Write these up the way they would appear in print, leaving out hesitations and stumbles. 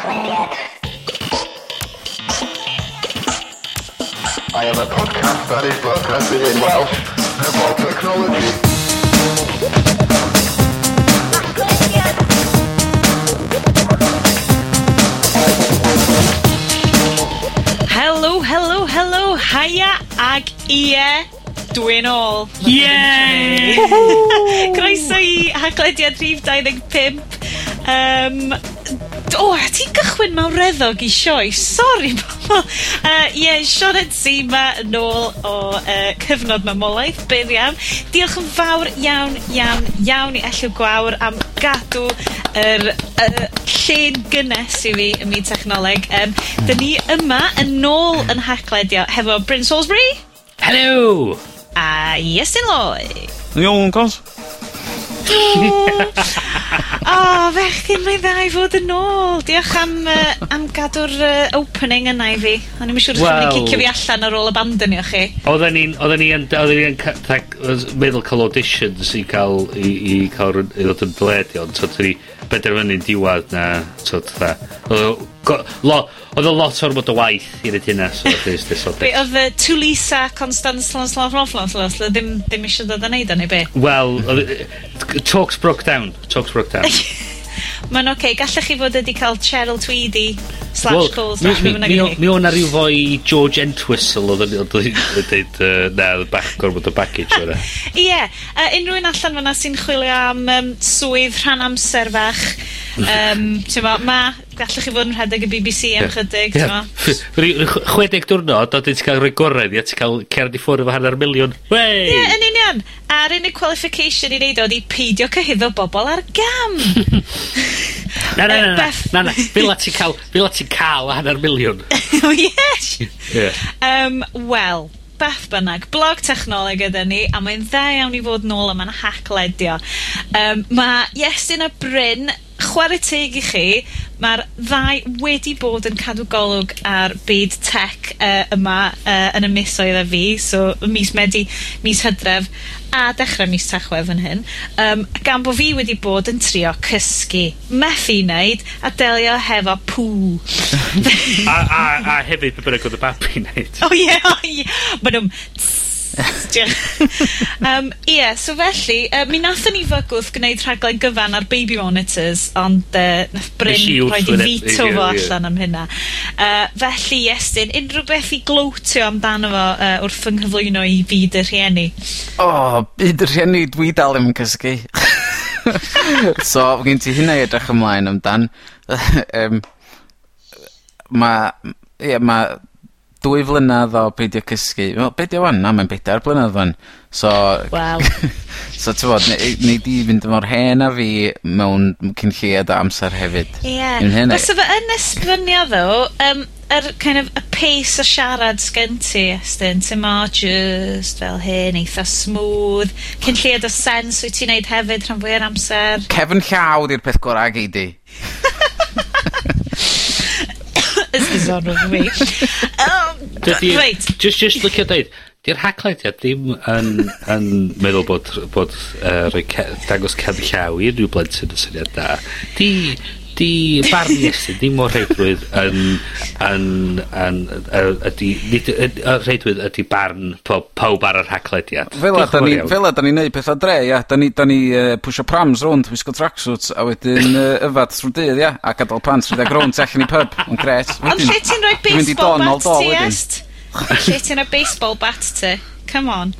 I am a podcast that is broadcasted in Welsh about technology. Hello, haia ag ie, dwi'n ôl. Yay! Croeso I haglediad rhif 25. Ti'n gychwyn mawreddog I sioe. Sorry, bobl. Sioned Si ma yn ôl o cyfnod mamolaeth. Byr iawn. Diolch yn fawr iawn I Elliw Gwawr am gadw yr lle'n gynnes I fi ym myd technoleg. Dyn ni yma yn ôl yn hacledio hefo Bryn Salisbury. Hello! A Iestyn Lloyd. Iawn, cos. Fechgyn, mae'n dda I fod yn ôl. Diolch am gadw'r opening yna I fi. O'n i'n siŵr os ydych chi'n cicio fi allan ar ôl abandonio chi. Oedden ni'n meddwl cael auditions I ddod yn dyledio, ond ni benderfynu'n diwad na, oedd y lot o'r mod o waith I neud hynna, so Be, oedd Tulisa Constance ddim eisiau dod yn neud o, neu be? Well, talks broke down. Mae'n oce, gallech chi fod wedi cael Cheryl Tweedy /calls mi o'n ar ryw fo I George Entwistle oedd yn dweud na, gorfod y package o'na. Ie, unrhyw un allan fyna sy'n chwilio am swydd rhan amser fach. Gallech chi fod yn rhedeg y BBC am chydig. 60 diwrnod, oedd ti'n cael rhoi gorau a ti'n cael cerdd I ffwrdd efo $500,000. Ie, yn union. A'r unig qualification I neud oedd I peidio cyhyddo bobl ar gam. Na, fel a ti'n cael $100,000. Oh, yes. Wel, beth bynnag, blog technoleg ydyn ni, a mae'n dda iawn I fod nôl yma'n hacledio. Mae Iestyn a Bryn, chwarae teg I chi, mae'r ddau wedi bod yn cadw golwg ar byd tech yma yn y misoedd a fi, so mis Medi, mis Hydref, a dechrau mis Tachwedd yn hyn, gan bo fi wedi bod yn trio cysgu, methu wneud, a delio hefo pŵ. a hefyd pe bynnag oedd y babi wneud. So felly, mi nathon ni fygwth gwneud rhaglen gyfan ar baby monitors, ond nath Bryn roed I fito fo allan am hynna. Felly, Iestyn, unrhyw beth I glowtio amdano fo wrth fy nghyflwyno I byd y rhieni? Byd y rhieni dwi dal yn cysgu. So, gen ti hynna I edrych ymlaen amdan. Mae 2 flynedd o beidio cysgu. Wel, beidio wan? Na, mae'n 4 blynedd wan. So, wow. So, ti'n bod, ni di fynd mor hen a fi mewn cynlliad o amser hefyd. Os efo yn esbynio ddo, kind of a pace o siarad sgen ti, Estyn, ti'n mo, just fel hyn, eitha smooth, cynlliad o sens wyt ti'n neud hefyd rhan fwy ar amser. Cefn llaw di'r peth gorau gei di. This is on with me. Right. Just look at it. Di'r haclediad ddim yn meddwl bod dangos cefn llaw I rhyw blentyn yn syniad da. Di barn Iestyn, dim mor reidrwydd reidrwydd ydi barn pawb ar yr haclediad. Fel a da ni'n neud peth o dre, ia. Da ni pwysio prams rownd, wisgo tracksuits, a wedyn yfad trwy dydd, ia. A gadael pants rhedeg rownd allan I pub, yn gret. Ond lle ti'n rhoi baseball bat ti, Est? Lle ti'n rhoi baseball bat ti? Come on.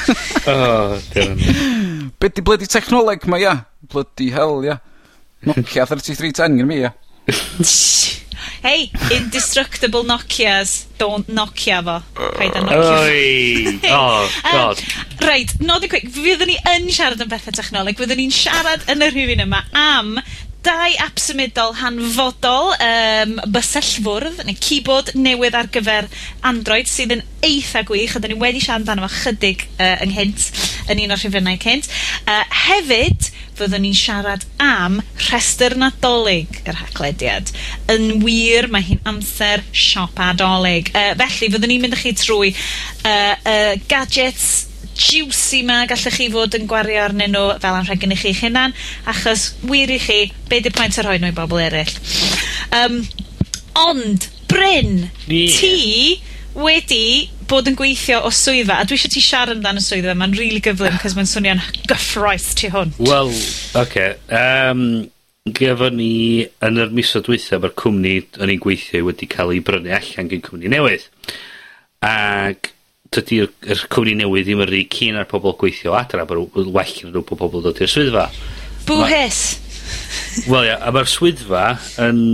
Be di bloody technoleg ma, ia? Bloody hell, ia. Nokia 3310 gyda mi, ia. Hey, indestructible Nokias. Don't Nokia fo. Paid a Nokia. God. Right, nod I quick. Fyddwn ni yn siarad am bethau technoleg. Fyddwn ni'n siarad yn y rhywun yma am 2 app symudol hanfodol, bysellfwrdd, neu keyboard newydd ar gyfer Android sydd yn eitha gwych, a da ni wedi siarad amdano fo chydig ynghynt yn un o'r rhifynnau cynt. Hefyd, fyddwn ni'n siarad am rhestr nadolig yr haclediad. Yn wir, mae hi'n amser siopadolig. Felly, fyddwn ni'n mynd â chi trwy gadgets juicy ma gallech chi fod yn gwario arnyn nhw fel anrheg yn eich hunan, achos wir I chi, be 'di'r pwynt ar rhoi nhw I bobl eraill. Ond, Bryn, Ie. ti wedi bod yn gweithio o swyddfa, a dwi eisiau ti siarad amdano y swyddfa, mae'n really gyflym, cos mae'n swnio'n gyffroes tu hwn. Wel, oce. Gefon ni yn yr misoedd dwytha, mae'r cwmni yn ein gweithio wedi cael ei brynu allan gen cwmni newydd. Ac dydy'r cwmni newydd ddim yn rhy keen ar pobl gweithio adra, mae'n well yn nhw pobl dod i'r swyddfa. Bwhus. Wel ia, a mae'r swyddfa yn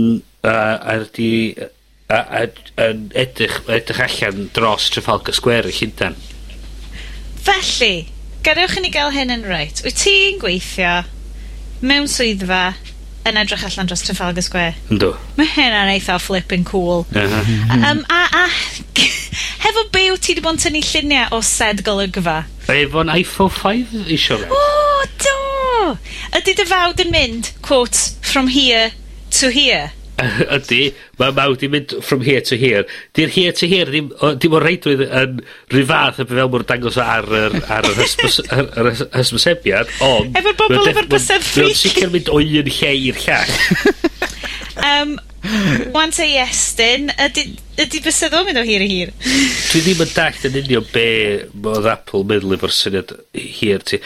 edrych allan dros Trafalgar Square i Llundain. Felly, gadewch i ni gael hyn yn reit. Wyt ti'n gweithio mewn swyddfa yn edrych allan dros Trafalgar Square? Ynddo. Mae hynna'n eitha flipping cool. A hefo be wyt ti wedi bod yn tynnu lluniau o sed golygfa? Efo'n iPhone 5 isio fe. O, do! Ydy dy fawd yn mynd, quote, from here to here? Ydy, mae mawd i mynd from here to here. Di'r here to here dim o'r reidrwydd yn rhyfadd y fel mwyn dangos ar yr hysbysebiad, ond... Efo'r bobl efo'r bysedd ffric. Mae'n sicr mynd o un lle i'r llall. Wan te Iestyn, ydy bysedd o'n mynd o hir i hir? Dwi ddim yn dallt yn union be oedd Apple meddwl efo'r syniad hir ti.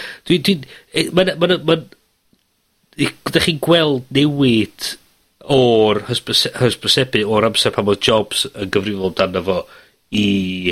Dych chi'n gweld newid o'r hysbysebu o'r amser pan oedd Jobs yn gyfrifol amdano fo i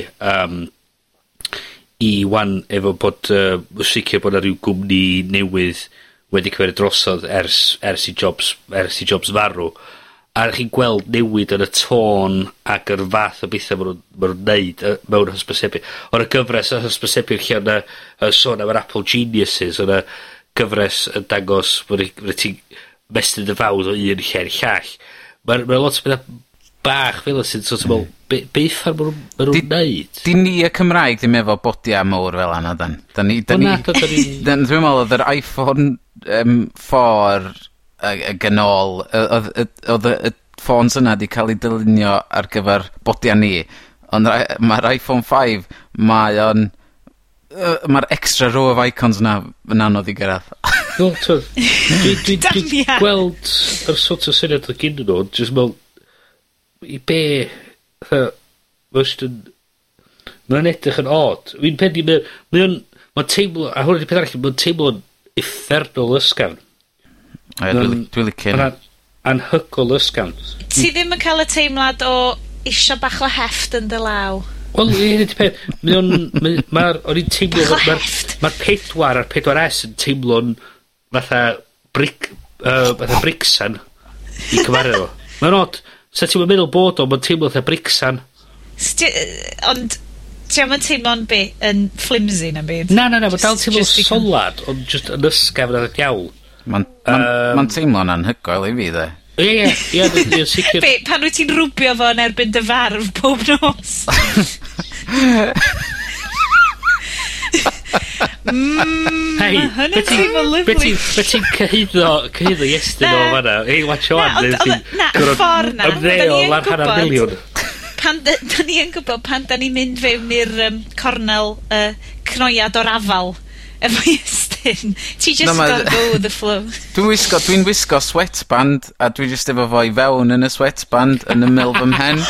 wan efo bod sicr bod 'na ryw gwmni newydd wedi cymeryd drosodd ers i Jobs farw. A chi'n gweld newid yn y tôn ac yr fath o bethau maen nhw'n neud mewn hysbysebu. O'r gyfres y hysbysebu lle yna sôn am yr Apple Geniuses, yna gyfres yn dangos bod ti'n mestyn dy fawd o un lle i'r llall. Mae'n lot o bethau bach fel sy'n sort of beth ar maen nhw'n neud. Di ni y Cymraeg ddim efo bodia mawr fel yna, dan. Dwi'n meddwl oedd yr iPhone 4 gynol, oedd y ffôns yna di cael ei dylunio ar gyfer bodia ni. Ond mae'r iPhone 5, mae'r extra row of icons yna yn anodd i gyrraedd. Dwi'n gweld yr sort o syniad o gyn nhw, jyst mewn i be mae'n edrych yn odd. Fi'n penni mae'n teimlo, a hwn ydy'r peth arall, mae'n teimlo'n effernol ysgafn. Dwi'n licio ni. Anhygol ysgafn. Ti ddim yn cael y teimlad o isio bach o heft yn dy law? Wel, hyn ydy'r peth. O'n i'n teimlo... Mae'r 4 a'r 4S yn teimlo'n fatha bricsan i cymaru fo. Mae'n odd. Sa ti'n meddwl bod o'n teimlo fatha bricsan. Ond ti'n teimlo'n yn flimsy na byd? Na, mae dal teimlo'n solad, ond just yn ysgafn ar y diawl. Mae'n teimlo'n anhygoel i fi, dde. Ie, sicr. Pan wyt ti'n rwbio fo yn erbyn dy farf pob nos? Hei, be ti'n cyhyddo Iestyn o fanna? Hei, watch on. Na, ffordd na. Ymddeol ar hanner miliwn. Da ni yn gwybod pan da ni'n mynd fewn i'r cornel cnoiad o'r afal efo Iestyn. Ti just gotta go with the flow. Dwi'n wisgo sweatband, a dwi just efo fo i fewn yn y sweatband yn y mil fy mhen.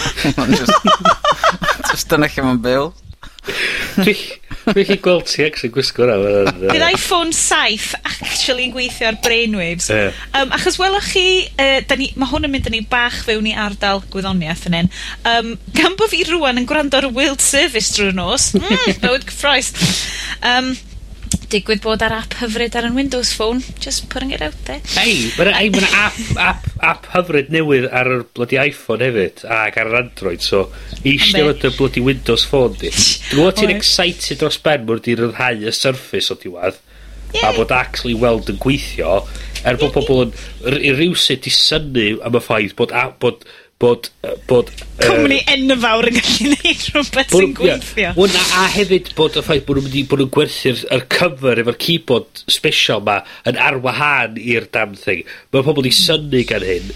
Just dyna lle mae'n byw. Dwi'n chi gweld ti actually gwisgo hwnna. Bydd iPhone 7 actually yn gweithio ar brainwaves. Achos welwch chi, mae hwn yn mynd yn ei bach fewn i ardal gwyddoniaeth yn hyn. Gan bo fi rwan yn gwrando ar y World Service drwy'r nos. Bywyd cyffroes. Digwydd bod ar app hyfryd ar yn Windows Phone. Just putting it out there. Mae'n app hyfryd newydd ar y bloody iPhone hefyd, ac ar yr Android, so eisiau fod y bloody Windows Phone di. Dwi'n gwybod ti'n excited dros ben mwyn di ryddhau y Surface o diwedd, a bod actually weld yn gweithio, bod pobl yn rhywsyd i synnu am y ffaith bod cwmni enfawr yn gallu neud rhywbeth sy'n gweithio. A hefyd bod y ffaith bod nhw'n gwerthu'r cover efo'r keyboard special ma yn arwahan i'r damn thing. Mae pobl i synnu gan hyn.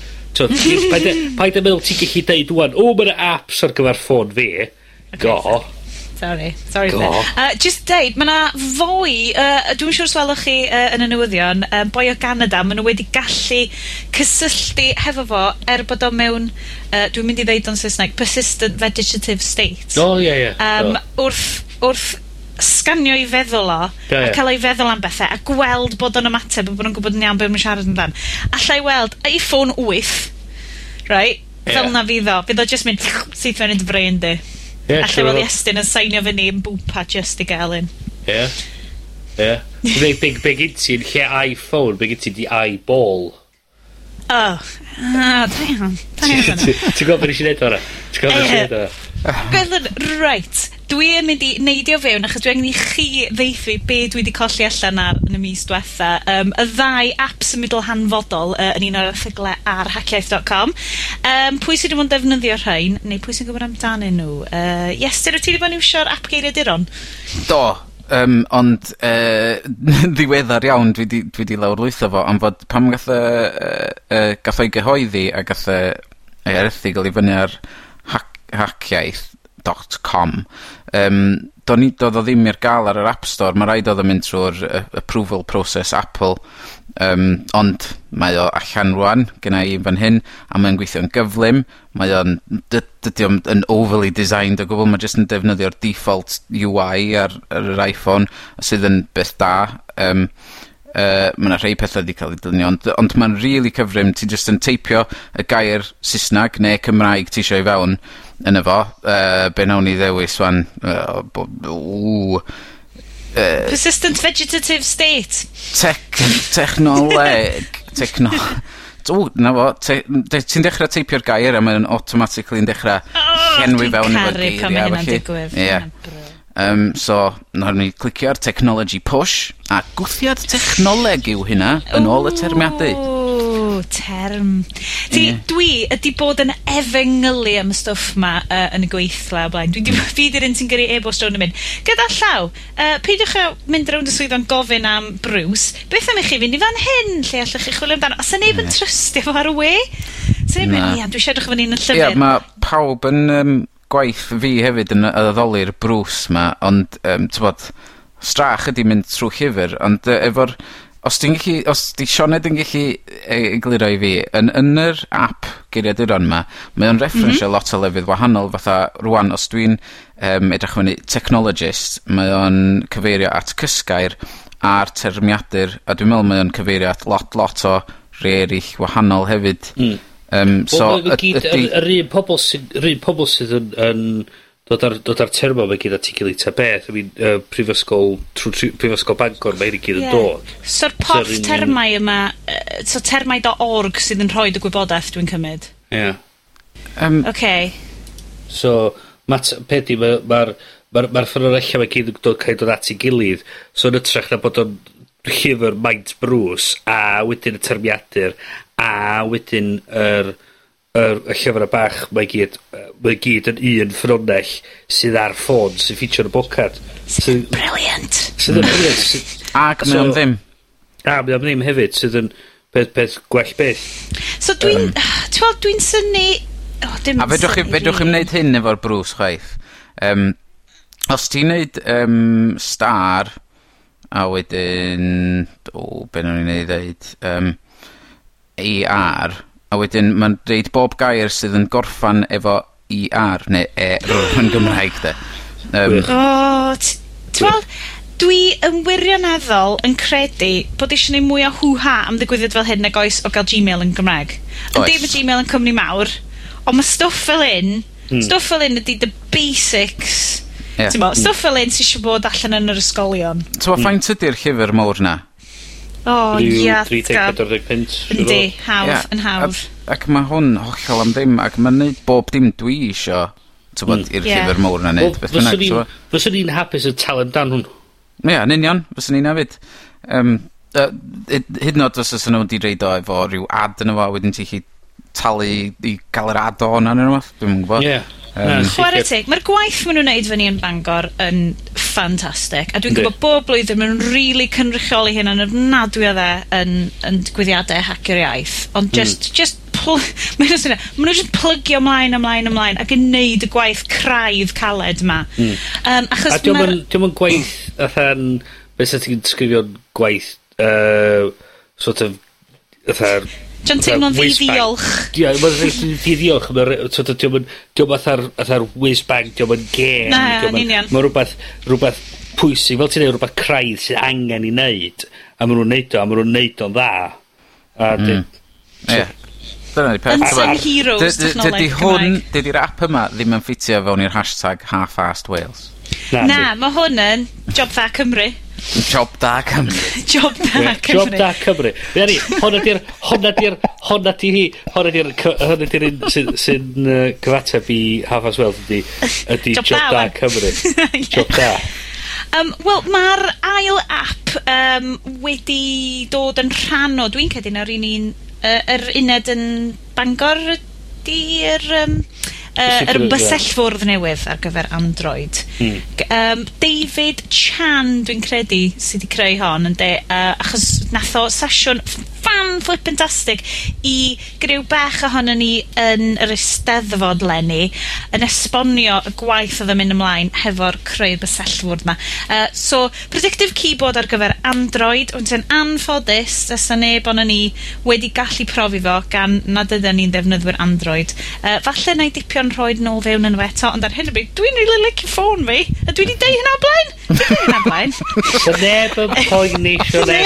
Paid yn meddwl ti'n gallu deud wan, mae'n apps ar gyfer ffôn fi. Go. Sorry. Just deud, mae yna fwy, dwi'n siŵr swelwch chi yn y newyddion, boi o Canada, mae nhw wedi gallu cysylltu hefo fo bod o mewn, dwi'n mynd i ddeud o'n Saesneg, persistent vegetative state. Wrth sganio i feddwl o, a cael ei feddwl am bethau, a gweld bod o'n ymateb, a bod nhw'n gwybod yn iawn beth mae'n siarad amdan. Alla i weld iPhone 8, right? Fel na fydd o. Fydd o just mynd sydd fe'n dy brain di. Alla weld Iestyn yn sainio fyny yn bwpa just i gael un. Be gyd ti'n lle iPhone, be gyd ti'n di eyeball. Da iawn. Ti'n gwybod beth eisiau neud o'r? Right. Dwi yn mynd i neidio fewn, achos dwi angen i chi ddeithu be dwi wedi colli allan ar yn y mis diwetha. Y ddau apps yn middle hanfodol yn un o'r erthyglau ar hackiaeth.com. Pwy sydd wedi bod yn defnyddio rhain, neu pwy sy'n gwybod amdanyn nhw? Iestyn, wyt ti wedi bod yn iwsio'r app geiriaduron? Do, ond ddiweddar iawn dwi di lawrlwytho fo, ond fod pam gath o'i gyhoeddi a gath ei erthygl i fyny ar hackiaeth.com, doedd o ddim i'r gael ar yr App Store. Mae rhaid oedd yn mynd trwy'r approval process Apple, ond mae o allan rwan gyda i fan hyn, a mae'n gweithio'n gyflym. Mae o'n dydy o'n overly designed o gwbl, mae jyst yn defnyddio'r default UI ar yr iPhone, sydd yn beth da. Mae yna rhai pethau wedi cael ei dynnu, ond mae'n really cyfrym. Ti jyst yn teipio y gair Saesneg neu Cymraeg ti eisiau i fewn yn efo. Be nawn ni ddewis wan? Persistent vegetative state. Na fo, ti'n dechrau teipio'r gair a mae'n automatically yn dechrau llenwi fewn efo'r geiriau. So, nawr ni clicio ar technology push, a gwthiad technoleg yw hynna yn ôl y termiadau. Term. Dwi ydi bod yn efengylu am y stwff ma yn y gweithla o blaen. Fi di'r un sy'n gyrru e-bost rown yn mynd. Gyda llaw, peidiwch a mynd rownd y swyddfa'n gofyn am Bruce. Beth am i chi fynd i fan hyn, lle allwch chi chwilio amdano? Os yna neb yn trystio fo ar y we? Dwi eisiau edrych fan hyn yn llyfr. Mae pawb yn gwaith fi hefyd yn addoli'r Bruce ma, ond strach ydi mynd trwy llyfr, ond efo'r os di Sioned yn gallu egluro i fi, yn yr app geiriaduron ma, mae o'n referensio lot o lefydd wahanol, fatha rwan, os dwi'n edrych fyny technologist, mae o'n cyfeirio at cysgair a'r termiadur, a dwi'n meddwl mae o'n cyfeirio at lot o rhai eraill wahanol hefyd. Yr un pobl sydd yn dod ar termo mae gyd articulate beth. Prifysgol Bangor mae hyn i gyd yn dod. So'r porth termau yma, so termau.org sydd yn rhoi y gwybodaeth, dwi'n cymryd. So, peth i, mae'r ffynonellau mae gyd yn dod at ei gilydd. So, yn ytrach na bod o'n llyfr Maint Bruce, a wedyn y termiadur, a wedyn y llyfr y bach, mae gyd yn un ffynonell sydd ar ffôn, sy'n ffeitio yn y bocad. Sydd yn brilliant. Ac mae o'n ddim. Mae o'n ddim hefyd, sydd yn peth gwell beth. So dwi'n syni... A fedrwch chi'n wneud hyn efo'r Bruce chwaith. Os ti'n wneud star, a wedyn... be nhw'n i'n dweud... ER, a wedyn mae'n deud bob gair sydd yn gorffan efo ER, neu yn Gymraeg, de. Dwi yn wirioneddol yn credu bod eisiau gwneud mwy o hw-ha am ddigwyddiad fel hyn nag oes o gael Gmail yn Gymraeg. Yn dim y Gmail yn cwmni mawr, ond mae stwff fel hyn ydy the basics. Stwff fel hyn sy'n eisiau bod allan yn yr ysgolion. Faint ydy'r llyfr mawr na? Ia, 340 yndi, hawdd, yn hawdd. Ac mae hwn hollol am ddim, ac mae'n neud bob dim dwi isio, i'r llyfr mawr na neud. Fyswn i'n hapus yn tal amdan hwn. Ia, yn union, fyswn i'n hefyd. Hyd yn oed os ydyn nhw wedi reid o efo rhyw ad yn efo, wedyn ti chi talu i gael yr ad o'n yn yma, dwi'n gwybod. Chwarae teg, mae'r gwaith maen nhw'n neud fyny yn Bangor yn ffantastig, a dwi'n gwybod bob blwyddyn maen nhw'n rili cynrychioli hyn yn ofnadwy o dde yn gwyddiadau hacio'r iaith, ond just ma' nhw just plygio ymlaen ac yn neud y gwaith craidd caled ma. Achos a diolch yn gwaith atha'n beth sy'n ti'n sgrifio'n gwaith sort of John teimlo'n ddi-ddiolch. Ie, mae'n ddi-ddiolch. Diolch atha'r whiz-bang, diolch yn gêm. Na, yn union. Mae rhywbeth pwysig, fel ti'n neud rhywbeth craidd sy'n angen i neud, a maen nhw'n neud o'n dda. Ie. Dyna'r peth. Unsung heroes technoleg Cymraeg. Dydi'r app yma ddim yn ffitio fewn i'r hashtag half-assed Wales. Na, mae hwn yn Job Dda Cymru. Job da Cymru. Job da Cymru. Honna di'r un sy'n cyfateb i Half-Assed Wales ydy Job Da Cymru. Job da. Wel, mae'r ail app wedi dod yn rhan o, dwi'n credu nawr yr uned yn Bangor ydy'r bysellfwrdd newydd ar gyfer Android. David Chan, dwi'n credu, sydd wedi creu hon, achos nath o sesiwn fan-flippantastic i griw bach ohono ni yn yr Eisteddfod leni yn esbonio y gwaith oedd yn mynd ymlaen hefo'r creu'r bysellfwrdd ma. So, predictive keyboard ar gyfer Android, ond yn anffodus, ys neb ono ni wedi gallu profi fo gan nad ydyn ni'n ddefnyddwyr Android. Falle na i dipio'n rhoid nôl fewn yn eto, ond ar hyn o bryd, dwi'n really licio ffôn fi, a dwi'n i deud hynna o blaen. Sy'n neb yn poeni.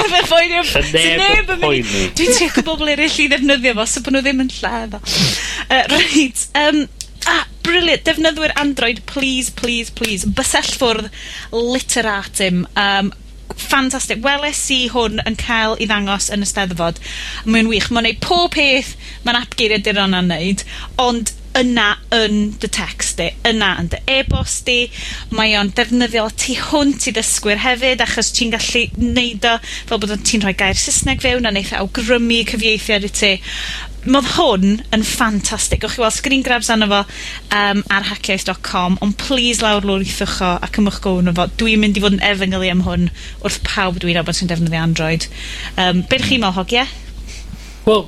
Dwi'n teco bobl eraill i ddefnyddio fo, so bod nhw ddim yn lladd o. Reit, brilliant, defnyddwyr Android, please. Bysellfwrdd Literatum, ffantastig. Weles i hwn yn cael i ddangos yn y Steddfod. Mae'n wych, mae'n neud pob peth mae'n app geiriaduron yn neud, ond yna yn dy text di, yna yn dy e-bost di, mae o'n defnyddiol tu hwnt i ddysgwyr hefyd, achos ti'n gallu neud o fel bod ti'n rhoi gair Saesneg fewn a neith awgrymu cyfieithiad i ti. Mae hwn yn ffantastig. Gwch chi weld screen grabs arno fo ar hackiaeth.com, ond please lawr lwrithwch o ac ymwch go arno fo. Dwi'n mynd i fod yn efengylu am hwn wrth pawb dwi'n abod sy'n defnyddio Android. Be ydych chi'n meddwl, hogia? Wel...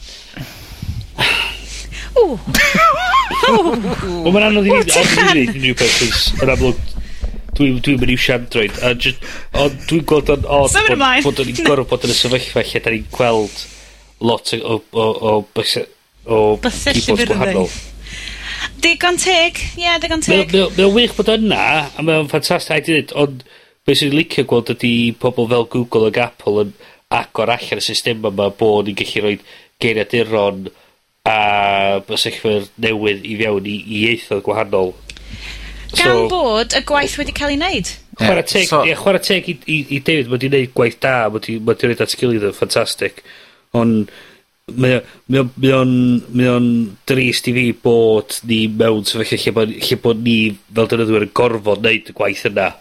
Wel, mae'n anodd i wneud unrhyw beth, cos yn amlwg dwi'n mynd iwsio Android, ond dwi'n gweld yn odd bod ni'n gorfod bod yn y sefyllfa lle da ni'n gweld lot o keyboards gwahanol. Digon teg, ie, digon teg. Mae'n wych bod yna, a mae'n ffantastig, ond beth sy'n licio gweld ydy pobl fel Google ac Apple yn agor allan y system yma bod ni'n gallu rhoi geiriaduron a bysellfwrdd newydd i fewn i ieithoedd gwahanol. Gan bod y gwaith wedi cael ei wneud. Chwarae teg i David, mae wedi gwneud gwaith da, mae wedi gwneud at gilydd yn ffantastig. Ond mae o'n drist i fi bod ni mewn sefyllfa lle bod ni fel defnyddwyr yn gorfod wneud y gwaith yna.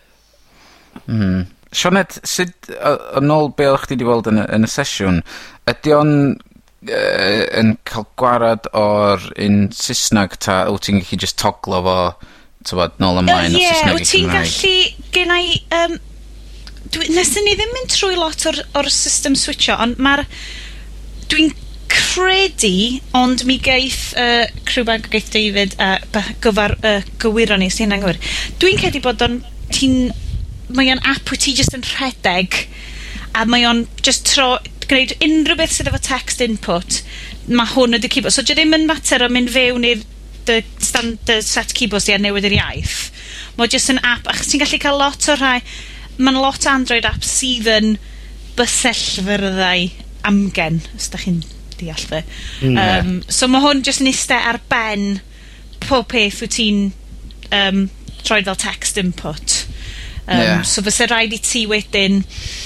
Sioned, sut yn ôl be o'ch ti wedi weld yn y sesiwn, ydy o'n yn cael gwarad o'r un Saesneg ta wyt ti'n gallu just toglo fo nôl ymlaen o Saesneg i Cymraeg? Wyt ti'n gallu gennau nesyn ni ddim mynd trwy lot o'r system switcho, ond dwi'n credu, ond mi geith Crewbank geith David gywiro ni, sy'n hynna'n gywir. Dwi'n credu bod mae o'n app wyt ti just yn rhedeg a mae o'n just gwneud unrhyw beth sydd efo text input, mae hwn ydy keyboard. So dy ddim yn mater o mynd fewn i'r set keyboards di a newid yr iaith. Mae just yn app, achos ti'n gallu cael lot o rhai, mae'n lot o Android apps sydd yn bysellfyrddau amgen, os da chi'n deall fe. So mae hwn just yn eistedd ar ben pob peth wyt ti'n troi fel text input. So fysa rhaid i ti wedyn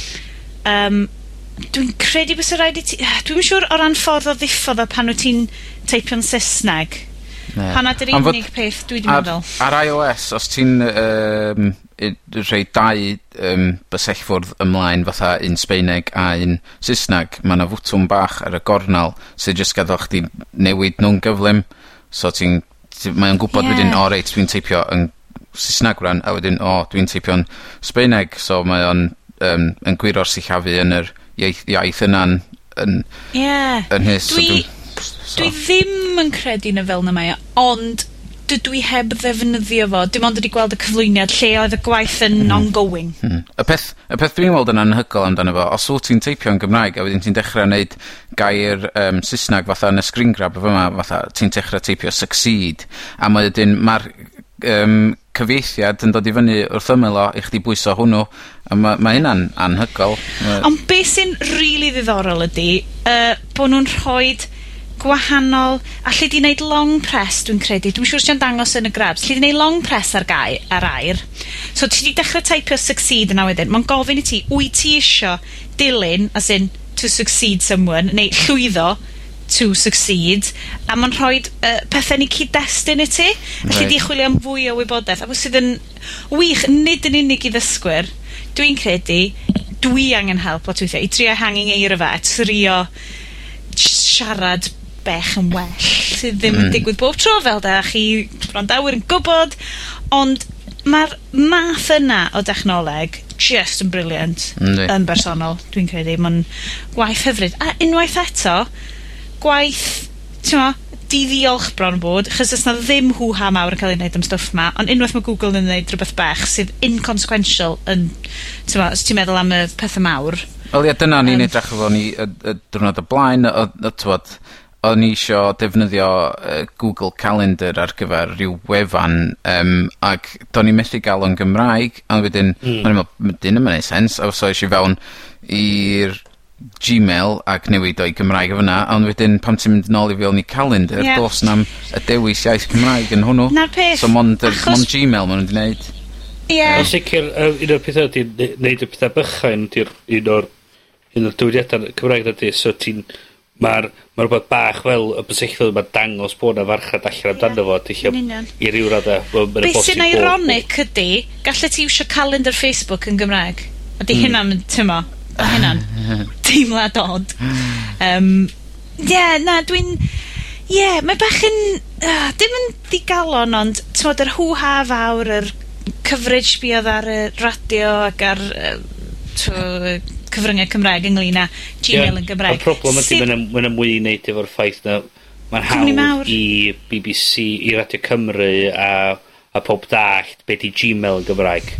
dwi'n credu fysa rhaid i ti dwi'n siŵr o ran ffordd o ddiffodd o pan wyt ti'n teipio'n Saesneg. Hanna dy'r unig peth dwi wedi meddwl. Ar iOS, os ti'n rhoi dau bysellfwrdd ymlaen fatha un Sbaeneg a un Saesneg, mae yna fwtwm bach ar y gornel sydd jyst gadael chdi newid nhw'n gyflym. So mae'n gwybod wedyn, reit, dwi'n teipio yn Saesneg rhan, a wedyn, dwi'n teipio'n Sbaeneg. So mae o'n yn gwiro'r sillafu yn yr iaith yna'n hys. Dwi ddim yn credu na fel na mae ond dydw i heb ddefnyddio fo. Dim ond wedi gweld y cyflwyniad lle oedd y gwaith yn ongoing. Y peth dwi'n weld yn anhygol amdano fo, os wyt ti'n teipio yn Gymraeg a wedyn ti'n dechrau wneud gair Saesneg fatha yn y screen grab yma, fatha ti'n dechrau teipio succeed, a wedyn mae'r cyfieithiad yn dod i fyny wrth ymyl o i chdi bwyso hwnnw, a mae hynna'n anhygol. Ond beth sy'n really ddiddorol ydy, bod nhw'n rhoid gwahanol, a lle di wneud long press, dwi'n credu, dwi'n siŵr sy'n dangos yn y grabs, lle di wneud long press ar air, so ti di dechrau teipio succeed yna wedyn, mae'n gofyn i ti, wyt ti isio dilyn, as in, to succeed someone, neu llwyddo to succeed, a mae'n rhoi pethau ni cyd-destun i ti, a lle di chwilio am fwy o wybodaeth, a sydd yn wych, nid yn unig i ddysgwyr, dwi'n credu, dwi angen help o tweithio, i trio hanging eir o fe, trio siarad bech yn well sydd ddim yn digwydd bob tro fel da chi wrandawyr yn gwybod, ond mae'r math yna o dechnoleg just yn briliant yn bersonol, dwi'n credu mae'n gwaith hyfryd, a unwaith eto gwaith diddiolch bron bod, chys ys na ddim hwha mawr yn cael ei wneud am stwff ma, ond unwaith mae Google yn wneud rhywbeth bech sydd inconsequential yn, os ti'n meddwl am y pethau mawr. Wel, dyna ni'n edrych efo ni y diwrnod o blaen, o'n i isio defnyddio Google Calendar ar gyfer rhyw wefan, ac do'n i methu gael o'n Gymraeg, ond wedyn, o'n i'n meddwl, dyn yma'n ei sens, a so eisiau fewn i'r Gmail ac newid o'i Gymraeg o fyna, ond wedyn pam ti'n mynd nôl i fewn i Calendar, dos na'm y dewis iaith Gymraeg yn hwnnw. Na'r peth. So mond Gmail ma'n wedi wneud. Yn sicr, un o'r pethau ydy wneud y pethau bychain, un o'r dywediadau Cymraeg ydy, so ti'n Mae'r rhywbeth bach fel y bysellfydd mae'n dangos bod na farchad allan amdano fo, i ryw radda. Beth sy'n ironic ydy, gallu ti iwsio calendar Facebook yn Gymraeg? A di hynna'n tymo? A hynna'n teimlad od. Mae bach yn... dim yn digalon, ond yr hwha fawr, yr coverage biodd ar y radio ac ar cyfryngau Cymraeg ynglŷn â Gmail yn Gymraeg. Y problem ydy, mae'n mwy i wneud efo'r ffaith na mae'n hawdd i BBC, i Radio Cymru a pob dallt beth i Gmail yn Gymraeg.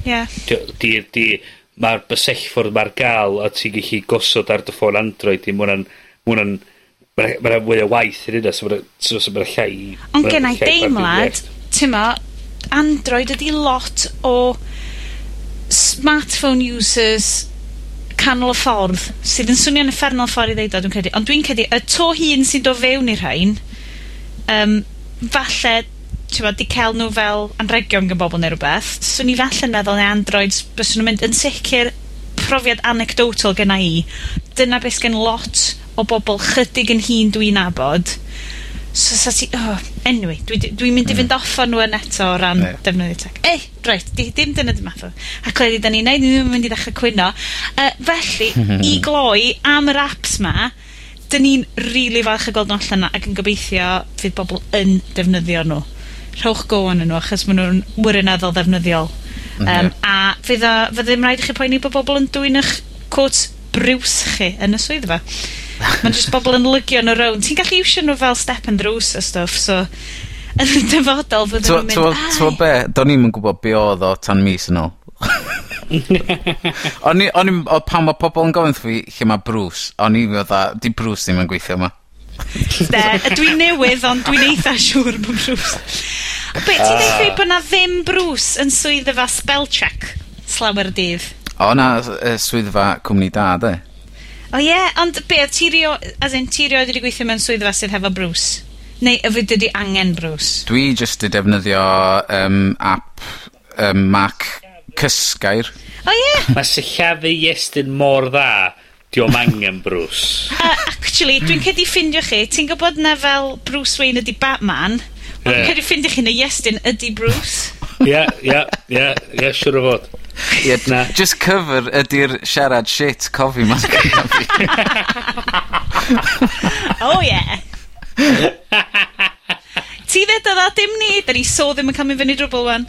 Mae'r bysellfwrdd mae'r gael a ti'n gallu gosod ar dy ffôn Android i mae'n mwy o waith yn yna, so mae'n llai. Ond gennau deimlad, Android ydy lot o smartphone users canol y ffordd, sydd yn swnio'n effernol ffordd i ddeud o, dwi'n credu. Ond dwi'n credu, y to hun sy'n do fewn i'r rhain, falle, di cael nhw fel anregion gan bobl neu rhywbeth, so ni falle'n meddwl neu Androids, bys nhw'n mynd yn sicr profiad anecdotal genna i. Dyna beth gen lot o bobl chydig yn hun dwi'n nabod. So sa ti... anyway, dwi'n mynd i fynd off o nhw yn eto o ran defnyddio tech. Right, dim dyna dim atho. A cledi, da ni'n neud, ni ddim yn mynd i ddechrau cwyno. Felly, i gloi am yr apps ma, da ni'n rili falch y gweld nhw allan ac yn gobeithio fydd bobl yn defnyddio nhw. Rhowch go yn nhw, achos maen nhw'n wirioneddol ddefnyddiol. A fydd ddim rhaid i chi poeni bod bobl yn dwy'n eich quotes briws chi yn y swyddfa. Mae'n just bobl yn lygio nhw rown. Ti'n gallu iwsio nhw fel step and drws a stuff, so yn dyfodol fydden nhw'n mynd... T'wo be, do'n i'm yn gwybod be oedd o tan mis yn ôl. Pan mae pobl yn gofyn fi lle mae Bruce, o'n i fydda, di Bruce ddim yn gweithio yma. Dwi'n newydd, ond dwi'n eitha siŵr bod Bruce. Be, ti'n dweud bod na ddim Bruce yn swyddfa spell check slawer dydd? O, na swyddfa cwmni da, de. O ie, ond be, ti rioed wedi gweithio mewn swyddfa sydd hefo Bruce? Neu y fyd ydi angen Bruce? Dwi just wedi defnyddio app Mac Cysgair. O ie? Mae sillafu Iestyn mor dda, diolch angen Bruce. Actually, dwi'n cedi ffindio chi, ti'n gwybod na fel Bruce Wayne ydi Batman, ond dwi'n cedi ffindio chi na Iestyn ydi Bruce. Ie, siwr o fod. Just cover ydy'r siarad shit cofi ma'n gydafi. Oh yeah. Ti ddeda dda dim ni, da ni so ddim yn cael mynd fyny drwbl wan.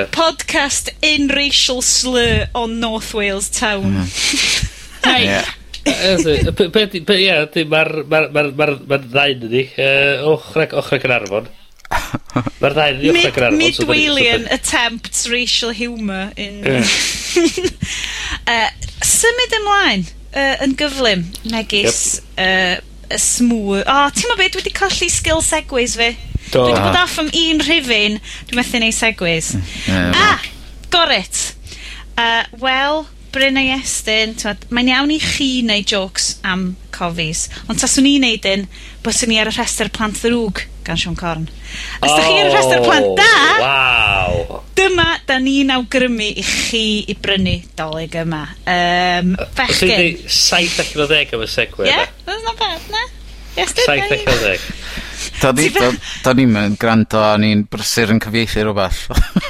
Podcast in racial slur on North Wales town. Mae'r ddain ydi. Ochrau Cynarfon. Mae'r ddain ydi ochrau Cynarfon. Mid-Walian attempts racial humour in... Symud ymlaen yn gyflym megis smooth. Ti'n ma beth, dwi wedi colli skill segways fi. Dwi wedi bod off am un rhifin, dwi'n methu neud segways. Gorit. Wel, Bryn a Iestyn, mae'n iawn i chi neud jokes am cofis, ond taswn i'n neud un, byswn i ar y rhestr plant ddrwg gan Sean Corn. Os da chi ar y rhestr plant da, dyma da ni'n awgrymu i chi i brynu dolyg yma. Bechgyn. 7-10 am y segwe. Yeah, that's not bad, na? 7-10. Da ni'n gwrando a ni'n brysur yn cyfieithu rhywbeth.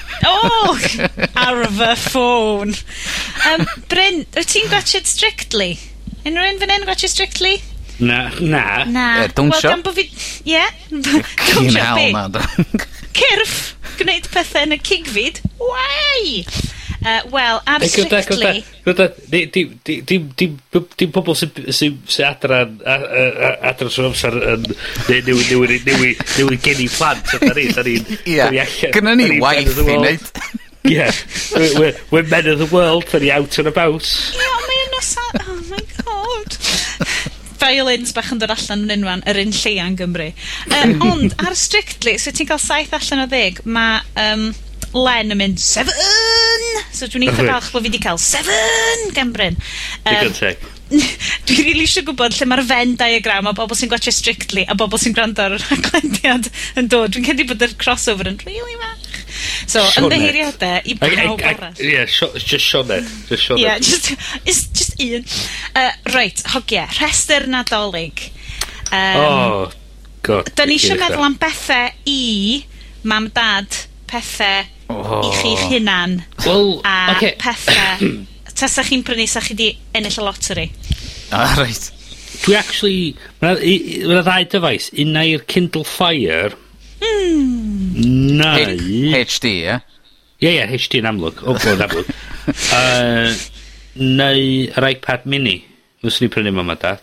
Arfa ffôn. Bryn, wyt ti'n gwachod Strictly? Unrhyw un fan hyn gwachod Strictly? Na. Dawnsio? Ie. Cyn hel na. Cyrff, gwneud pethau yn y cigfyd. Wai! Wel, ar Strictly... Dim pobl sy'n adran trwy'r amser yn newid geni plant. Gynna ni waith i wneud. Yeah, we're men of the world, da ni out and about. Oh my god. Violins bach yn dod allan yn unwan, yr un lleia yn Gymru. Ond, ar Strictly, so ti'n cael 7 allan o 10, mae Len yn mynd 7! So dwi'n eitha falch bod fi wedi cael 7 gan Bryn. Digon teg. Dwi'n rili eisiau gwybod lle mae'r Venn diagram o bobl sy'n gwachio Strictly a bobl sy'n gwrando ar y rhaglendiad yn dod. Dwi'n credu bod yr crossover yn really fach. So, yn ddeheiriadau i bawb arall. Yeah, just Sioned. Yeah, just un. Reit, hogia, rhestr Nadolig. God. Da ni eisiau meddwl am bethau i mam dad, pethau i chi'ch hunan. A pethau tasach chi'n prynu sa'ch chi di ennill y lottery. Right. Dwi actually... Mae'n ddau dyfais. Una i'r Kindle Fire. Neu... HD, ie? Ie, HD yn amlwg. Yn amlwg. Neu yr iPad mini. Fyswn i prynu mam a dad.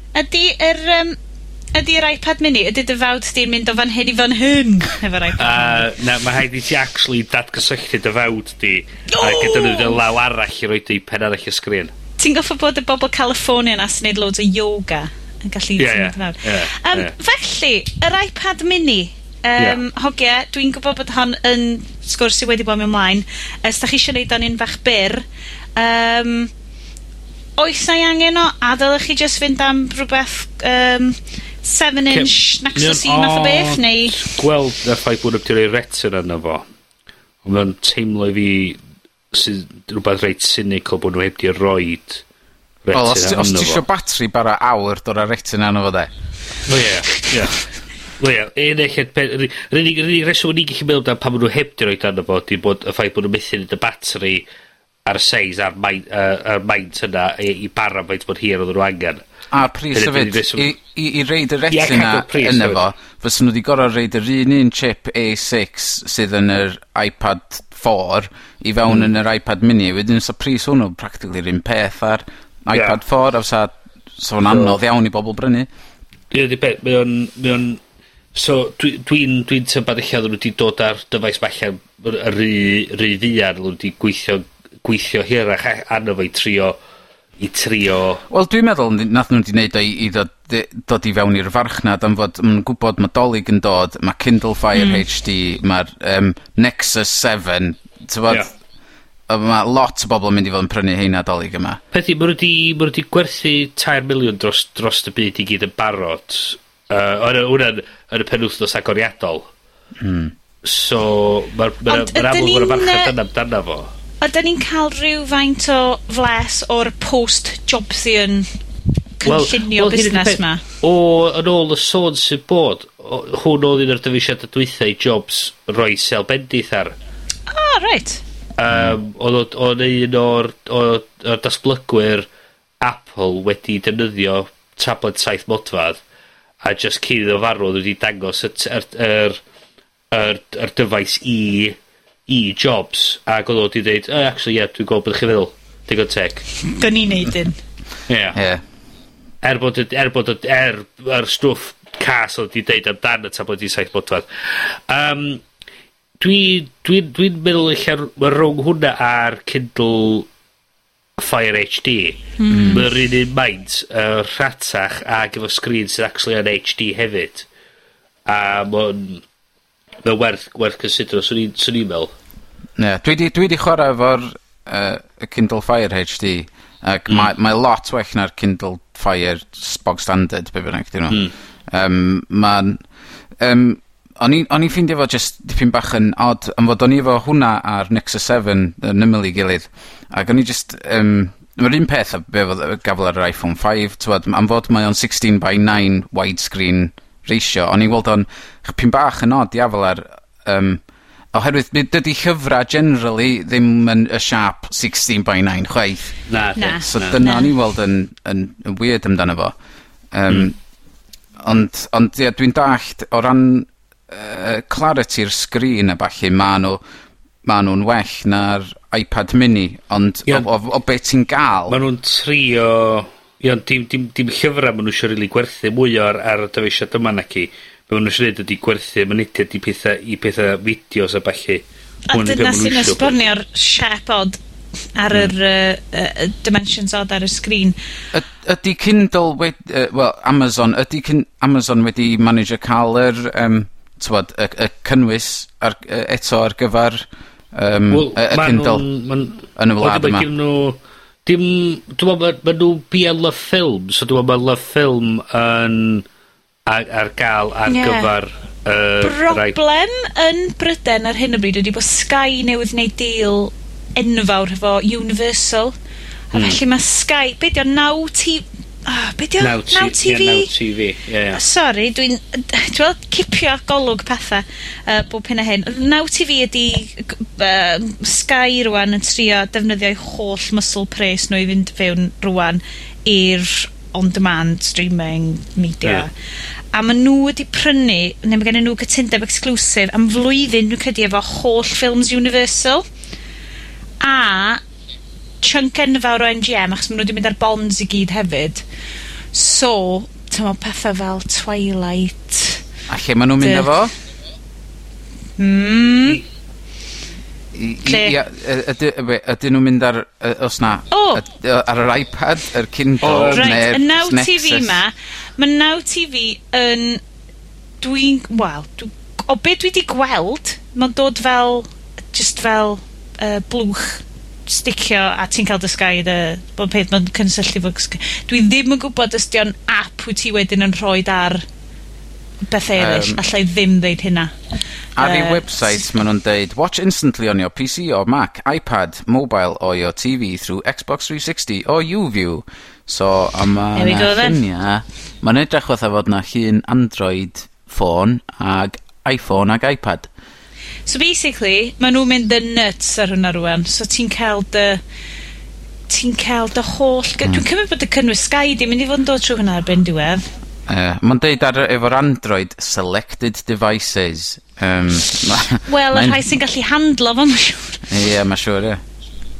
Ydy'r iPad mini, ydy dy fawd di'n mynd o fan hyn i fan hyn efo'r iPad mini? Na, mae haid i ti actually dadgysylltu dy fawd di a gyda nhw dy law arall i roed i pen arall y sgrin. Ti'n goffa bod y bobl California na sy'n neud loads o yoga yn gallu Felly, yr iPad mini, hogia, dwi'n gwybod bod hon yn sgwrs sydd wedi bod mewn ymlaen. Os da chi eisiau neud o'n un fach byr, oes na i angen o, a dylech chi just fynd am rhywbeth 7-inch Nexus C math o beth, neu... Gweld na ffaith bod nhw'n rhoi retina yna fo. Ond mae'n teimlo i fi sy'n rhywbeth reit cynical bod nhw heb di roed retina yna fo. Os ti isio batri bara awr dod ar retina yna fo de? Wel, yr unig reswm o'n i gallu meddwl pan maen nhw heb di roed yna fo, di bod y ffaith bod nhw'n methu neud y batri ar y seis a'r maint yna i bara faint bod hir oedd nhw angen. A'r pris hefyd, i reid y retina yna fo, fes nhw wedi gorau reid yr un chip A6 sydd yn yr iPad 4 i fewn yn yr iPad mini, wedyn so pris hwnnw practically un peth ar iPad 4, a so'n anodd iawn i bobl brynu. Ie, mae o'n... So, dwi'n tybad eich nhw wedi dod ar dyfais bach ar rhy ddiar, nhw wedi gweithio hirach arno fo i trio... Wel, dwi'n meddwl nath nhw wedi neud o i dod i fewn i'r farchnad am fod yn gwybod mae Dolig yn dod, mae Kindle Fire HD, mae'r Nexus 7, mae lot o bobl yn mynd i fod yn prynu heina Dolig yma. Peth i, mae wedi gwerthu 2 miliwn dros y byd i gyd yn barod. Hwna'n y penwthnos agoriadol. So, mae'r amlwg o'r farchnad yna amdana fo. Ydyn ni'n cael rhyw faint o fles o'r post-Jobsian cynllunio busnes ma? Yn ôl y sôn sy'n bod, hwn oedd un o'r dyfeisiadau dwythau Jobs roi sel bendith ar. Right. Oedd un o'r datblygwyr Apple wedi defnyddio tablet 7 modfedd a just cyn iddo farw wedi dangos yr dyfais i Jobs, ac oedd wedi dweud, actually, dwi'n gwybod beth chi'n feddwl. Digon teg. Dyn ni'n neud un. Ie. yr stwff cas oedd di deud amdan y tablet i 7 bodfad. Dwi'n meddwl eich rhwng hwnna a'r Kindle Fire HD. Mae'r un un maint rhatach ac efo sgrin sydd actually yn HD hefyd. A mae'n werth considero, swn i'n meddwl. Dwi di chwarae efo'r Kindle Fire HD ac mae lot well na'r Kindle Fire bog standard be bynnag dyn nhw. O'n i'n ffeindio fo just dipyn bach yn odd am fod o'n i efo hwnna ar Nexus 7 yn ymyl i gilydd ac o'n i just mae'r un peth a be fod gafel ar yr iPhone 5 twod, am fod mae o'n 16:9 widescreen ratio o'n i weld o'n pyn bach yn odd diafel ar oherwydd dydy llyfrau generally ddim yn y sharp 16:9 chwaith. Na. So dyna o'n i weld yn weird amdano fo. Ond ie, dwi'n dallt o ran clarity'r sgrin a ballu ma' nhw'n well na'r iPad mini ond o beth ti'n gael ma' nhw'n trio dim llyfrau ma' nhw eisiau rili gwerthu mwy ar y dyfeisiad yma naci ma' nhw eisiau neud ydi gwerthu mynediad i pethau fideos a ballu a dyna sy'n esbonio'r shape odd ar yr dimensions odd ar y sgrin. Ydy Kindle Amazon wedi manage cael yr t'wod y cynnwys eto ar gyfer y Kindle yn y wlad yma. Dwi'n meddwl ma' nhw bia Love Film, so dwi'n meddwl ma' Love Film ar gael ar gyfer Broblem yn Bryden ar hyn o bryd ydy bod Sky newydd wneud deal enfawr efo Universal a felly mae Sky be di o Now TV Now TV sorry dwi'n cipio golwg pethau bob hyn a hyn Now TV ydy Sky rwan yn trio defnyddio'i holl muscle praise nhw i fynd fewn rwan i'r on-demand streaming media a maen nhw wedi prynu neu mae gen nhw gytundeb exclusive am flwyddyn nhw'n credu efo holl ffilms Universal a chunk enfawr o MGM achos maen nhw wedi mynd ar bonds i gyd hefyd so tyma pethau fel Twilight a lle maen nhw'n mynd efo? Ydyn nhw'n mynd ar os na ar yr iPad yr Kindle neu'r Now TV mae Now TV yn o be dwi di gweld mae'n dod fel just fel blwch sticio a ti'n cael dysgau bod peth mae'n cysylltu fo dwi ddim yn gwybod os di'n app wyt ti wedyn yn rhoi ar bethau eraill allai ddim ddeud hynna ar ei website maen nhw'n deud watch instantly on your PC or Mac, iPad, mobile or your TV through Xbox 360 or YouView so mae'n edrych fatha fod na llun Android ffôn ag iPhone ag iPad. So basically, maen nhw'n mynd yn nuts ar hwnna rwan. So ti'n cael dy holl... Dwi'n cymryd bod y cynnwys Sky di mynd i fod yn dod trwy hwnna ar ben diwedd. Mae'n deud efo'r Android selected devices. Wel, y rhai sy'n gallu handlo fo, mae'n siŵr. Ie, mae'n siŵr, ie.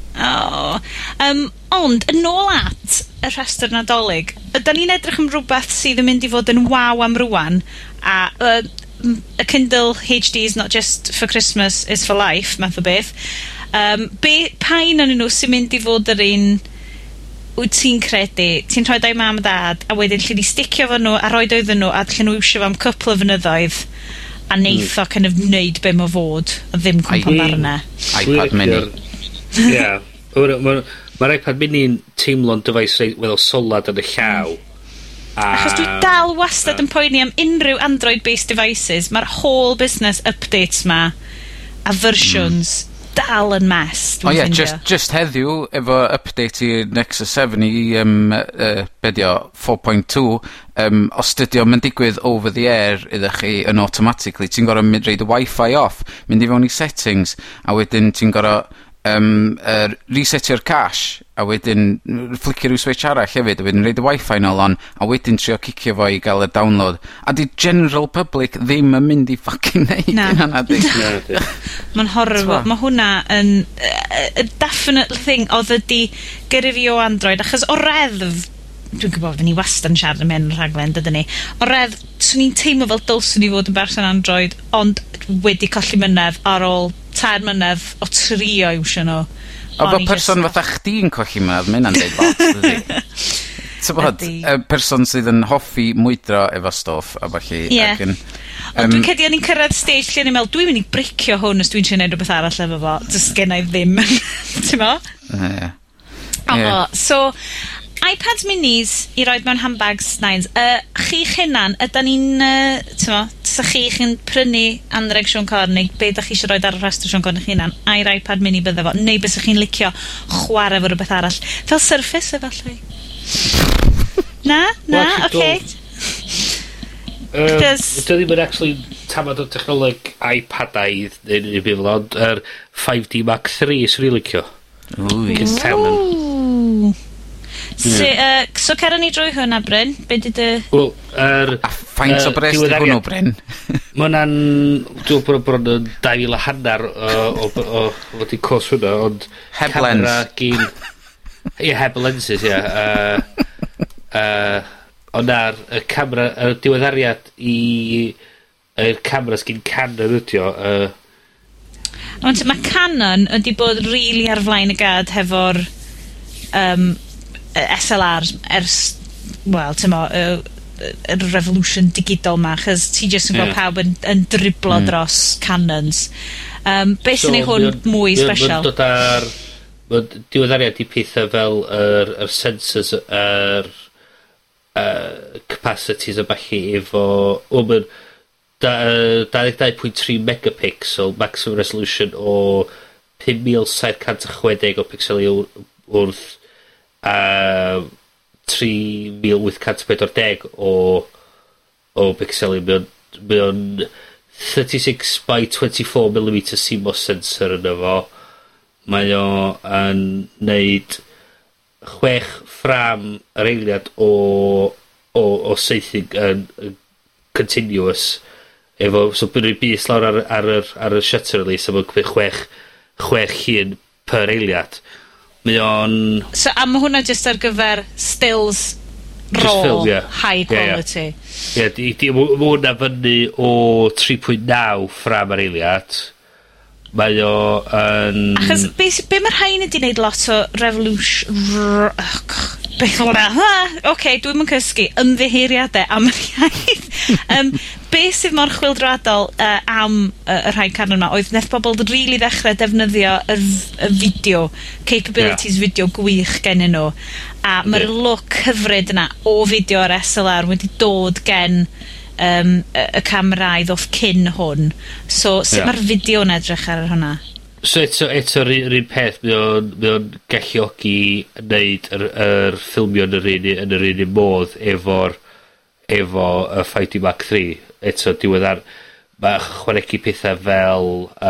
Ond, yn ôl at y rhestr nadolig, ydyn ni'n edrych am rhywbeth sydd yn mynd i fod yn waw am rwan, a a Kindle HD is not just for Christmas, it's for life, math o beth. Pa un o'n nhw sy'n mynd i fod yr un wyt ti'n credu, ti'n rhoi dau mam a dad, a wedyn lle di sticio fo nhw, a rhoi doedden nhw, a lle nhw iwsio fo am cwpl o fynyddoedd, a neith o kind of wneud be mo fod, a ddim cwmpan arna. iPad mini. Ie. Mae'r iPad mini'n teimlo'n dyfais weddol solad yn y llaw. Achos dwi dal wastad yn poeni am unrhyw Android-based devices, mae'r whole business updates ma, a versions dal yn mess. O ie, just heddiw, efo update i Nexus 7 i 4.2, os dydio mae'n digwydd over the air iddo chi yn automatically, ti'n gorau reid y Wi-Fi off, mynd i fewn i settings, a wedyn ti'n gorau resetio'r cache a wedyn flicio rhyw switch arall hefyd a wedyn reid y Wi-Fi nôl on a wedyn trio cicio fo i gael y download a di general public ddim yn mynd i fucking neud hynna mae'n horrible mae hwnna yn a definite thing oedd ydi gyrru fi o Android achos o reddf dwi'n gwybod, ni wastad yn siarad am hyn yn rhaglen, dydyn ni. O redd, swn i'n teimlo fel dylswn i fod yn berson Android, ond wedi colli mynedd ar ôl 3 mynedd o trio iwsio nhw. O, bod person fatha chdi'n colli mynedd, mae'n deud lot, dydi? Tybod, y person sydd yn hoffi mwydro efo stwff, a falle... Ie. Ond dwi'n cedi o'n i'n cyrraedd stage lle ni'n meddwl, dwi'n mynd i bricio hwn os dwi'n siarad neud rhywbeth arall efo fo. Just gen i ddim. Ti'n mo? Ie. So, iPads minis i roed mewn handbags Nines. Chi'ch hynna'n, yda ni'n, ti'n mo, sa chi'n prynu anreg Sean Cornig, be da chi eisiau roed ar y rhestr Sean Cornig hynna'n, ai'r iPad mini bydde fo, neu bys chi'n licio chwarae fo rhywbeth arall. Fel Surface efallai. Na, oce. Dwi ddim yn actually tamad o technoleg iPadaidd neu byd fel ond yr 5D Mark III sy'n rili licio. So cer ni drwy hwnna, Bryn? Be di dy... Wel, faint o bres di hwnnw, Bryn? Mae hwnna'n... Dwi'n bod yn bron yn 2,500 o fod i cos hwnna, ond... Heb lens. Ie, heb lenses, ie. Ond ar y camera, y diweddariad i'r cameras gyn Canon ydi o. Ond mae Canon wedi bod really ar flaen y gad hefo'r SLRs ers, wel, ti'n mo, y revolution digidol ma, chys ti jyst yn gweld pawb yn driblo dros Canons. Beth sy'n ei hwn mwy special? Mae'n dod ar... diweddariad i pethau fel yr sensors, capacities a bachu efo... O, mae'n 22.3 megapixel maximum resolution o 5760 o pixel wrth 3840 o pixel. Mae'n 36 by 24 mm CMOS sensor yn efo. Mae o yn neud 6 ffram yr eiliad o saethig yn continuous efo, so bydd rhaid bus lawr ar y shutter release efo 6 llun per eiliad. Mae o'n... So am hwnna just ar gyfer stills raw, film, high quality. Ie, mae hwnna fyny o 3.9 ffram yr eiliad. Mae o yn... Achos be mae'r rhain wedi gwneud lot o revolution... Beth o'n Oce, dwi'n mynd cysgu ymddiheiriadau am yr iaith. Be sydd mor chwyldroadol am y rhai Canon yma oedd wnaeth bobl rili ddechrau defnyddio y fideo, capabilities fideo gwych gennyn nhw. A mae'r look hyfryd yna o fideo ar SLR wedi dod gen y cameraidd off cyn hwn. So, sut mae'r fideo yn edrych ar hwnna? So eto rhywun peth, mae o'n galluogi wneud yr ffilmio yn yr un modd efo y 5D Mark III. Eto diweddar, mae chwanegu pethau fel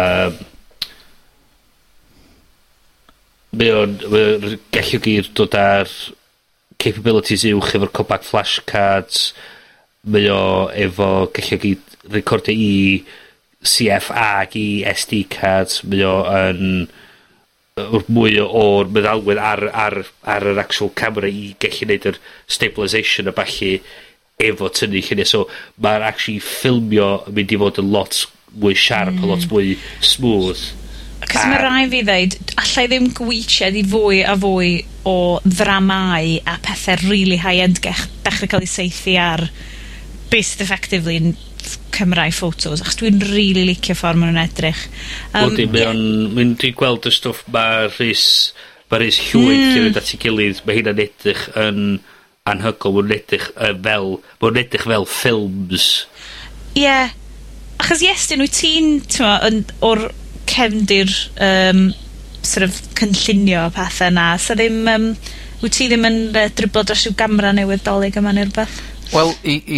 mae o'n galluogi dod ar capabilities uwch efo'r compact flashcards. Mae o efo galluogi recordio i CF ag i SD cards. Mae o yn mwy o'r meddalwedd ar yr actual camera i gallu neud yr stabilisation a ballu efo tynnu lluniau. So mae'r actually ffilmio yn mynd i fod yn lot mwy sharp, a lot mwy smooth. Cos mae rai fi ddeud, allai ddim gweithiad i fwy a fwy o ddramau a pethau really high-end dechrau cael ei seithi ar based effectively yn cymrau photos, achos dwi'n really licio ffordd maen nhw'n edrych. Dwi'n gweld y stwff mae'r rhys llwyd yn at ei gilydd, mae hynna'n edrych yn anhygol, mae'n edrych fel ffilms. Ie, achos Iestyn, wyt ti'n o'r cefndir sort of cynllunio pethau na, so ddim, wyt ti ddim yn driblo dros yw gamra newydd dolyg yma neu rhywbeth? Wel,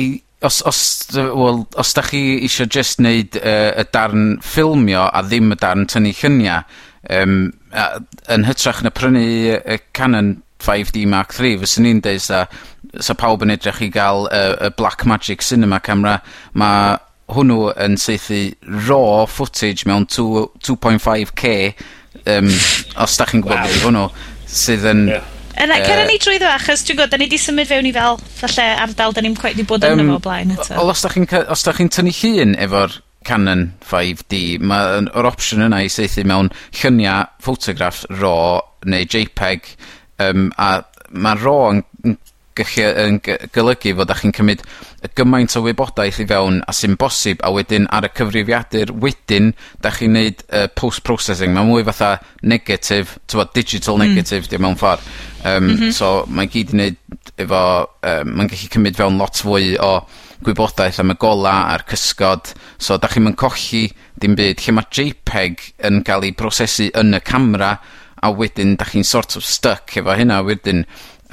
os da chi eisiau just neud y darn ffilmio a ddim y darn tynnu lluniau, yn hytrach na prynu y Canon 5D Mark III, fyswn ni'n deud sa pawb yn edrych i gael y Blackmagic Cinema camera. Mae hwnnw yn seithi raw footage mewn 2.5K, os da chi'n gwybod beth hwnnw, sydd yn... Cera ni drwy ddo, achos dwi'n gwybod, da ni di symud fewn i fel, falle ardal, da ni'n quite di bod yna fo blaen eto. Os da chi'n tynnu llun efo'r Canon 5D, mae'r opsiwn yna i seithi mewn lluniau ffotograff RAW neu JPEG, a mae RAW yn golygu fod chi'n cymryd gymaint o wybodaeth i fewn a sy'n bosib, a wedyn ar y cyfrifiadur wedyn da chi'n neud post-processing. Mae mwy fatha negative, digital negative di mewn ffordd. So mae'n gyd i neud efo, mae'n gallu cymryd fewn lot fwy o gwybodaeth am y gola a'r cysgod, so da chi'n colli dim byd, lle mae JPEG yn cael ei prosesu yn y camera, a wedyn da chi'n sort of stuck efo hynna wedyn,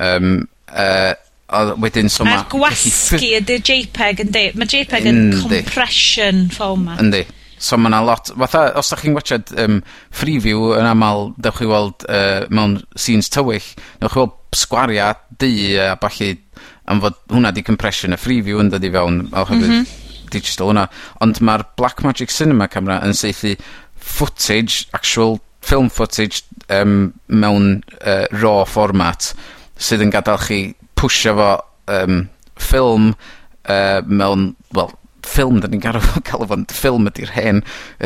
a wedyn so A'r gwasgu ydy'r JPEG yndi. Mae JPEG yn compression format. Yndi. So mae yna lot, fatha, os da chi'n watchad Freeview yn amal, dewch chi weld mewn scenes tywyll, dewch chi weld sgwaria du a balli, am fod hwnna di compression y Freeview yn dod i fewn, digital hwnna. Ond mae'r Blackmagic Cinema camera yn seithi footage, actual film footage, mewn RAW format, sydd yn gadael chi pwysio fo ffilm mewn, wel, ffilm, da ni'n cael fo'n ffilm ydy'r hen,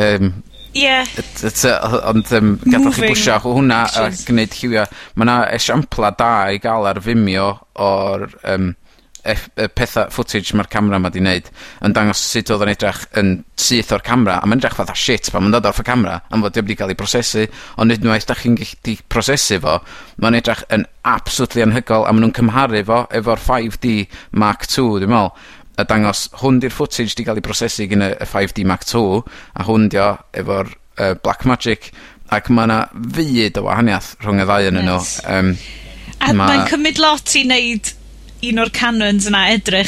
ond gadael chi pwysio hwnna a gwneud lliwio. Mae yna esiampla da i gael ar Vimeo o'r pethau footage mae'r camera ma di wneud yn dangos sut oedd yn edrych yn syth o'r camera, a mae'n edrych fatha shit pan mae'n dod off y camera, am fod di wedi cael ei prosesu, ond nid nhw'n da chi'n gallu prosesu fo, mae'n edrych yn absolutely anhygol, a maen nhw'n cymharu fo efo'r 5D Mark II, dwi'n meddwl, a dangos hwn di'r footage di cael ei prosesu gyda y 5D Mark II, a hwn dio efo'r Blackmagic, ac mae yna fyd o wahaniaeth rhwng y ddau yn nhw. A mae'n cymryd lot i wneud un o'r canons yna edrych,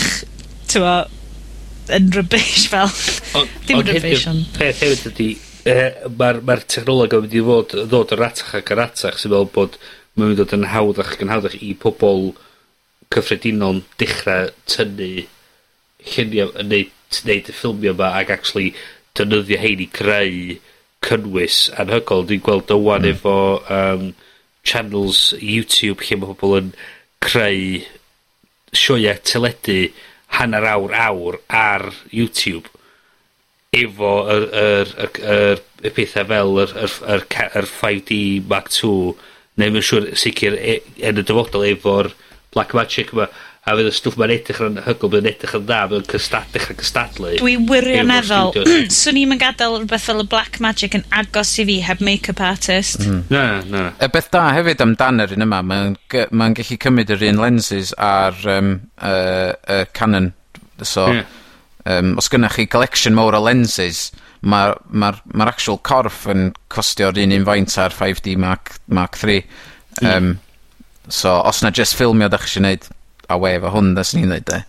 yn rubbish fel. Dim rubbish, ond. Peth hefyd ydy, mae'r technoleg yn mynd i ddod yn ratach ac yn ratach, sy'n meddwl bod mae'n mynd dod yn hawddach ac yn hawddach i pobl cyffredinol dechrau tynnu lluniau, neud y ffilmio yma, ac actually dynyddio hein i greu cynnwys anhygol. Dwi'n gweld ywan efo channels YouTube lle mae pobl yn creu sioia teledu hanner awr ar YouTube efo y pethau fel yr 5D Mark II, neu mae'n siŵr sicr yn y dyfodol efo'r Blackmagic yma, a fydd y stwff mae'n edrych yn hygol, mae'n edrych yn dda, mae'n dechrau cystadlu. Dwi wirioneddol, swn i'n gadael rhywbeth fel y Blackmagic yn agos i fi heb make-up artist. Na. Y beth da hefyd amdan yr un yma, mae'n gallu cymryd yr un lenses ar Canon. So, os gynnach chi collection mawr o lenses, mae'r actual corff yn costio'r un faint ar 5D Mark III. So, os na just ffilmio da chi eisiau gwneud awe efo hwn, da sy'n ni'n dweud,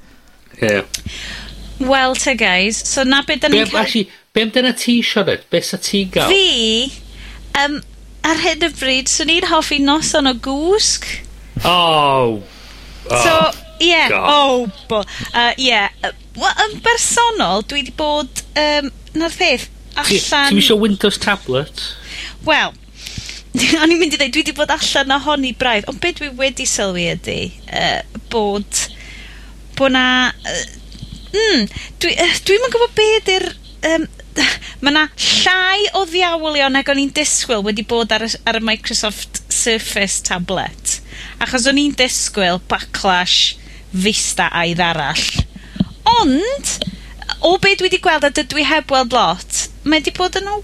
Wel, te, guys, so na beth da ni'n cael... Be amdana ti, Sionet? Be sa ti'n gael? Fi, ar hyn y bryd, so ni'n hoffi noson o gwsg. Oh. So, yeah, Wel, yn bersonol, dwi wedi bod, na'r peth, allan... Ti'n misio Windows tablet? Wel, o'n i'n mynd i dweud, dwi wedi bod allan ohoni braidd, ond beth dwi wedi sylwi ydy, bod na... Dwi'n yn gwybod beth ydy'r... Mae na llai o ddiawlion ag o'n i'n disgwyl wedi bod ar y Microsoft Surface tablet. Achos o'n i'n disgwyl backlash Vista aidd arall. Ond, o beth dwi wedi gweld a dydw i heb weld lot, mae wedi bod yn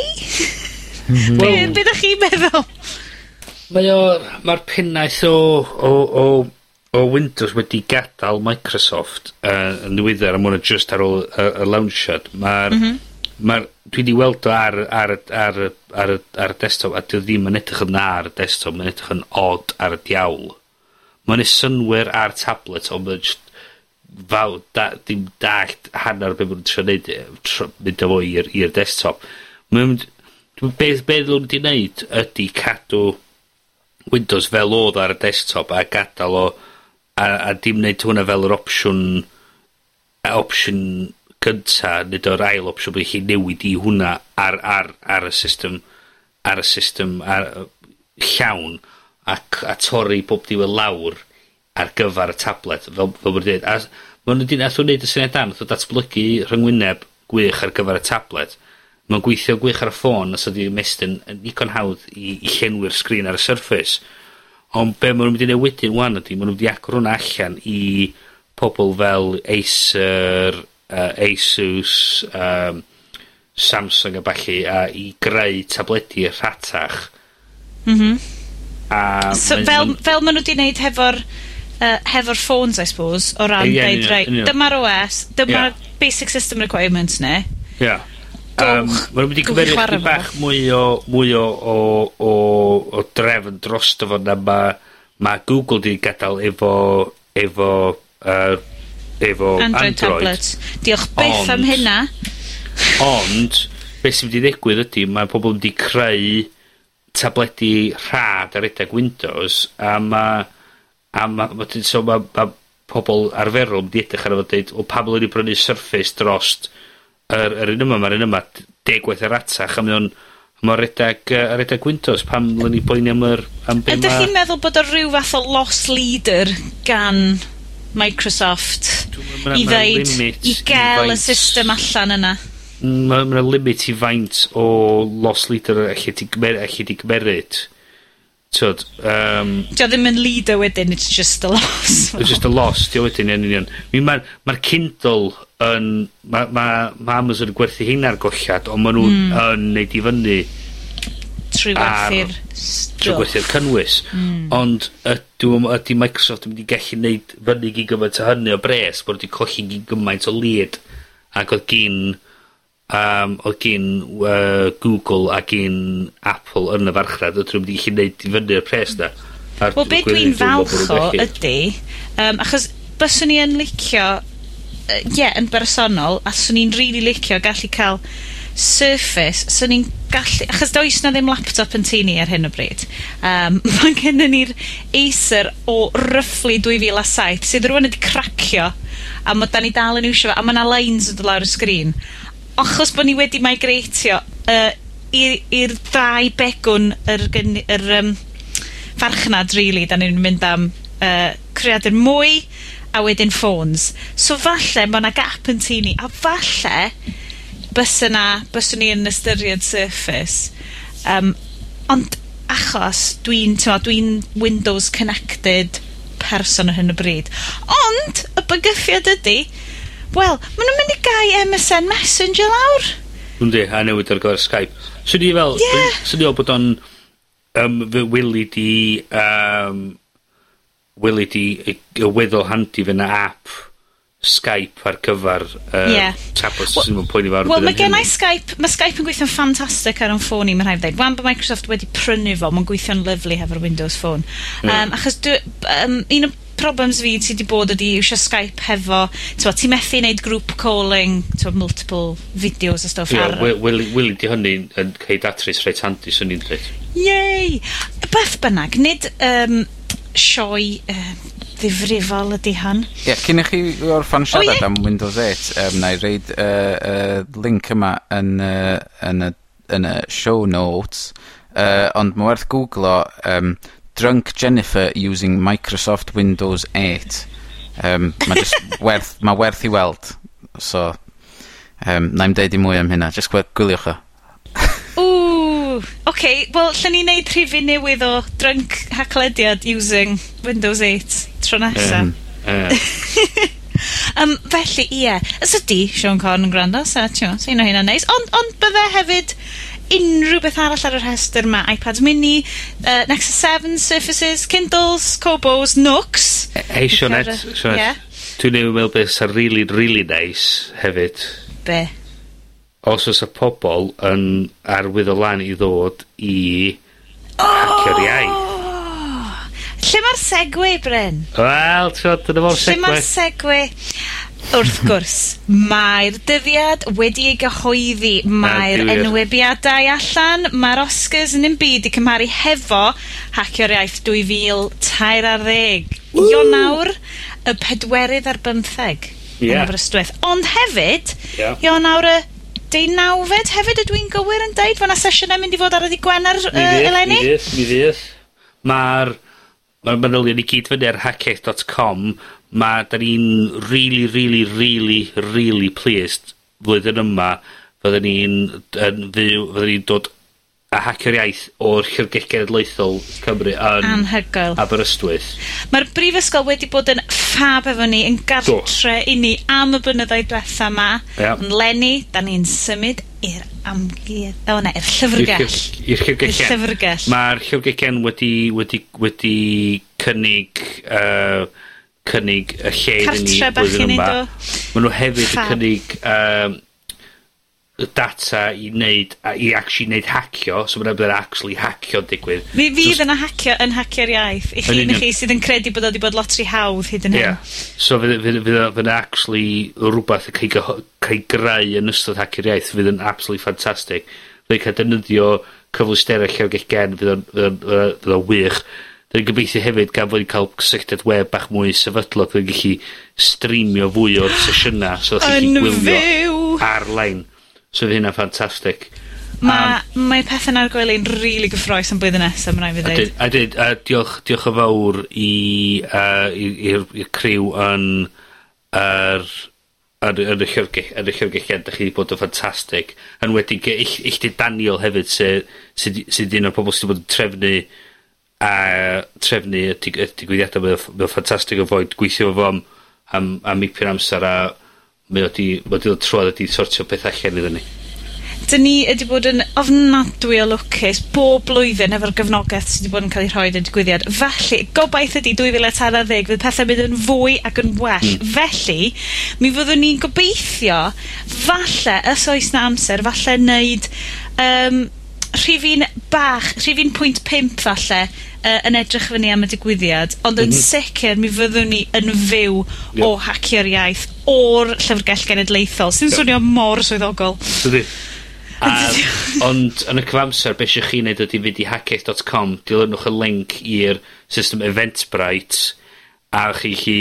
Be ydych chi'n meddwl? Mae'r pennaeth o Windows wedi gadael Microsoft yn ddiweddar am hwnna just ar ôl y launchad. Dwi wedi weld o ar y desktop, a dwi ddim yn edrych yn dda ar y desktop, mae'n edrych yn odd ar y diawl. Mae'n synwyr ar tablet, ond mae'n just dim dallt hanner be mae'n trio mynd o fo i'r desktop. Beth nhw'n di wneud ydy cadw Windows fel oedd ar y desktop a gadael o a dim wneud hwnna fel yr opsiwn gynta, nid o'r ail opsiwn bod chi newid i hwnna ar y system llawn, a torri bob diwedd lawr ar gyfer y tablet, fel mae'n dweud. A maen nhw'n wneud y syniad dan, oedd datblygu rhyngwyneb gwych ar gyfer y tablet. Mae'n gweithio gwych ar y ffôn, os ydy'n mestyn yn ddigon hawdd i llenwi'r sgrin ar y Surface. Ond be maen nhw'n mynd i neu wedyn wan ydy, maen nhw'n mynd i agor hwnna allan i pobl fel Acer, Asus, Samsung a balli, a i greu tabledi rhatach. So fel maen nhw wedi wneud hefo'r phones, I suppose, o ran dweud, right, dyma'r OS, dyma'r basic system requirements ne. Maen nhw'n mynd i gymeryd bach mwy o drefn dros dy fod na ma Google di gadael efo Android tablet. Diolch byth am hynna. Ond, beth sy'n mynd i ddigwydd ydy, mae pobl wedi creu tabledi rhad ar edrych Windows, a mae pobl arferol wedi edrych ar efo dweud, o pam yn ei brynu Surface drost yr un yma, mae'r un yma 10 gwaith ar atach, a mae'n redeg Windows, pam yn ei boeni am Ydych chi'n meddwl bod o rhyw fath o loss leader gan Microsoft i ddeud, i gael y system allan yna? Mae'n limit i faint o loss leader allu di gymeryd. Dio ddim yn leader wedyn, it's just a loss. It's just a loss, dio wedyn, yn union. Mae'r Kindle yn... Mae Amazon yn gwerthu hynna'r gollad, ond maen nhw'n neud i fyny trwy gwerthu'r trwy gwerthu'r cynnwys. Ond ydy Microsoft yn mynd i gallu neud fyny gyn gymaint o hynny o bres, bod wedi colli gyn gymaint o lead, ac oedd gyn Google a gyn Apple yn y farchnad, oedd nhw'n mynd i gallu neud i fyny'r pres na. Wel, beth dwi'n falch o ydy, achos byswn ni yn licio, yn bersonol, a swn ni'n really licio gallu cael Surface, swn ni'n gallu, achos does na ddim laptop yn tu ni ar hyn o bryd. Mae gennym ni'r Acer o roughly 2007, sydd rwan wedi cracio, a mae da ni dal yn iwsio fe, a mae yna lines yn dod lawr y sgrin. Achos bod ni wedi migratio i'r ddau begwn yr farchnad, really, da ni'n mynd am creadur mwy, a wedyn phones. So falle mae yna gap yn tu ni, a falle byswn ni yn ystyried Surface. Ond achos dwi'n Windows connected person ar hyn o bryd. Ond y bygythiad ydy, wel, maen nhw'n mynd i gau MSN Messenger lawr. Ynddi, a newid ar gyfer Skype. Swn i fel bod o'n Willi di weddol handi fe na app Skype ar gyfer tablets sy'n mynd poeni fawr. Wel, mae gennau Skype, mae Skype yn gweithio'n ffantastig ar o'n ffôn i, mae'n rhaid dweud. Wan bod Microsoft wedi prynu fo, mae'n gweithio'n lyflu hefo'r Windows Phone. Achos un o problems fi sydd wedi bod ydi iwsio Skype hefo, ti methu wneud group calling, multiple videos a stuff ar... Willi di hynny yn cael datrys reit handi, swn i'n dweud. Yei! Beth bynnag, nid sioe ddifrifol ydi hwn. Cyn i chi orffan siarad am Windows 8, na i reid link yma yn y show notes, ond mae werth googlo Drunk Jennifer using Microsoft Windows 8. Mae werth i weld. So, na i'n deud i mwy am hynna. Just gwyliwch o. Wel, lle ni'n neud rhifin newydd o drunk haclediad using Windows 8 tro nesa. Felly, Ys ydi Sean Corn yn gwrando, so un o hynna'n neis. Ond bydde hefyd unrhyw beth arall ar yr rhestr yma, iPads mini, Nexus 7, Surfaces, Kindles, Cobos, Nooks. Hei, Sionet, dwi'n ei weld beth sy'n really, really nice hefyd. Be? Os oes y pobl yn arwydd o lan i ddod i hacio'r iaith. Lle mae'r segwe, Bryn? Wel, dyna fo'r segwe. Lle mae'r segwe? Wrth gwrs, mae'r dyddiad wedi ei gyhoeddi. Mae'r enwebiadau allan. Mae'r Oscars yn byd i cymharu hefo hacio'r iaith 2013. Ionawr y 4 ar 15 yn Aberystwyth. Ond hefyd, Ionawr y 19 hefyd ydw i'n gywir yn deud, fan a sesiynau mynd i fod ar y Gwener eleni? Mi fydd. Ma'r manylion I gyd fyny ar hacketh.com, da ni'n really pleased flwyddyn yma, fydden ni'n dod a hacker iaith o'r Llyfrgell Genedlaethol Cymru yn Anhygoel. Aberystwyth. Mae'r brifysgol wedi bod yn ffab efo ni, yn gartre I ni am y blynyddoedd diwetha yma. Ond Lenny, da ni'n symud i'r i'r llyfrgell. I'r llyfrgell. Mae'r llyfrgell wedi cynnig y lle i ni blwyddyn yma. Maen nhw hefyd yn cynnig data I actually neud hacio, so mae'n actually hacio digwydd. Mi fydd yna hacio yn hacio'r iaith. I chi sydd yn credu bod o wedi bod lot rhy hawdd hyd yn hyn. So fydd actually rhywbeth yn cael greu yn ystod hacio'r iaith, fydd yn absolutely fantastic. Fydd cael defnyddio cyflwysterau Llyfrgell Gen, fydd o wych. Dyna'n gobeithio hefyd gan fod ni'n cael cysylltiad web bach mwy sefydlog, fydd yn gallu streamio fwy o'r sesiynau, so chi'n gallu gwylio ar-lein. So fydd hynna'n ffantastig. Mae pethau'n argoeli'n rili gyffroes yn blwyddyn nesaf, mae'n rhaid fi dweud. Diolch yn fawr i'r criw yn y Llyfrgell Gen, da chi wedi bod yn ffantastig. Yn wedi, eich Daniel hefyd, sydd un o'r pobl sydd wedi bod yn trefnu y digwyddiadau, mae'n ffantastig o fod gweithio fo am ipyn amser a mae wedi trwad wedi sortio peth allan iddyn ni. Dyn ni wedi bod yn ofnadwy o lwcus bob blwyddyn efo'r gefnogaeth sydd wedi bod yn cael ei rhoi yn digwyddiad. Felly, gobaith ydi 2013 fydd pethau mynd yn fwy ac yn well. Felly, mi fyddwn ni'n gobeithio, falle, os oes na amser, falle wneud rhifin 0.5 falle, yn edrych fyny am y digwyddiad, ond yn sicr mi fyddwn ni yn fyw o hacio'r iaith o'r Llyfrgell Genedlaethol, sy'n swnio mor swyddogol. Ond yn y cyfamser, beth eisiau chi wneud ydy fynd I hacketh.com, dilynwch y link i'r system Eventbrite, a chi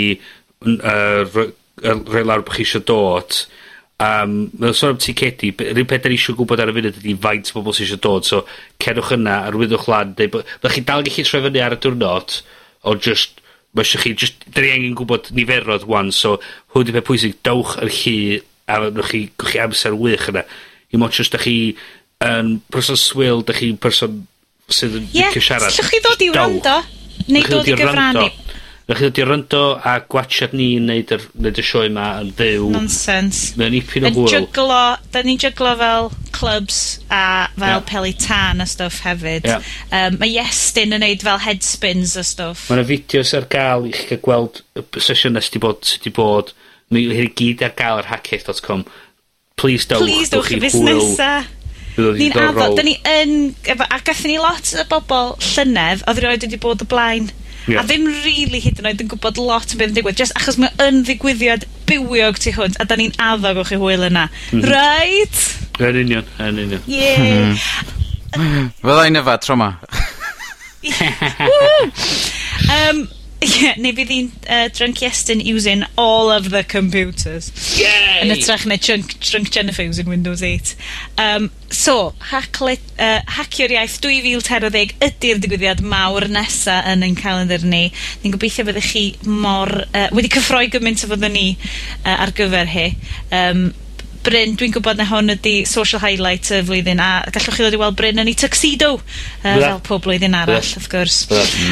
rhoi lawr bych chi eisiau dod. Mae'n sôn am ticedi, rhywun peth da ni eisiau gwybod ar y funud ydy faint bobl sy'n eisiau dod, so cerwch yna, arwyddwch lan, byddwch chi dal gallu troi fyny ar y diwrnod, o just, mae eisiau chi, da ni angen gwybod niferoedd wan, so hwn di peth pwysig, dawch yn chi, a gwch chi amser wych yna. I mod just da chi yn person swil, da chi'n person sydd yn licio siarad. Llwch chi ddod I wrando, neu dod I gyfrannu. Rydych chi ddod I ryndo a gwachad ni neud y sioe yma yn ddew. Nonsense. Mae'n ipyn o hwyl. Da ni'n jyglo fel clubs a fel Pelitan a stuff hefyd. Mae Iestyn yn neud fel headspins a stuff. Mae yna fideos ar gael I chi cael gweld y sesiynau sydd wedi bod. Mae hyn I gyd ar gael ar hacketh.com. Please dowch I busnesa. Ni'n addo, da ni yn, a gathon ni lot o bobl llynedd, oedd rioed wedi bod o blaen. A ddim really hyd yn oed yn gwybod lot o beth yn digwydd, just achos mae yn ddigwyddiad bywiog tu hwnt, a da ni'n addo gwch I hwyl yna. Right? Yn union. Yeah. Fyddai'n yfad tro ma. Neu fydd hi'n drunk Iestyn using all of the computers. Yay! Yn ytrach na drunk Jennifer using Windows 8. So, hacio'r iaith 2013 ydy'r digwyddiad mawr nesa yn ein calendar ni. Ni'n gobeithio byddwch chi wedi cyffroi gymaint o fyddwn ni ar gyfer hi. Bryn, dwi'n gwybod na hwn ydy social highlight y flwyddyn, a gallwch chi ddod I weld Bryn yn ei tuxedo, fel pob blwyddyn arall, of gwrs.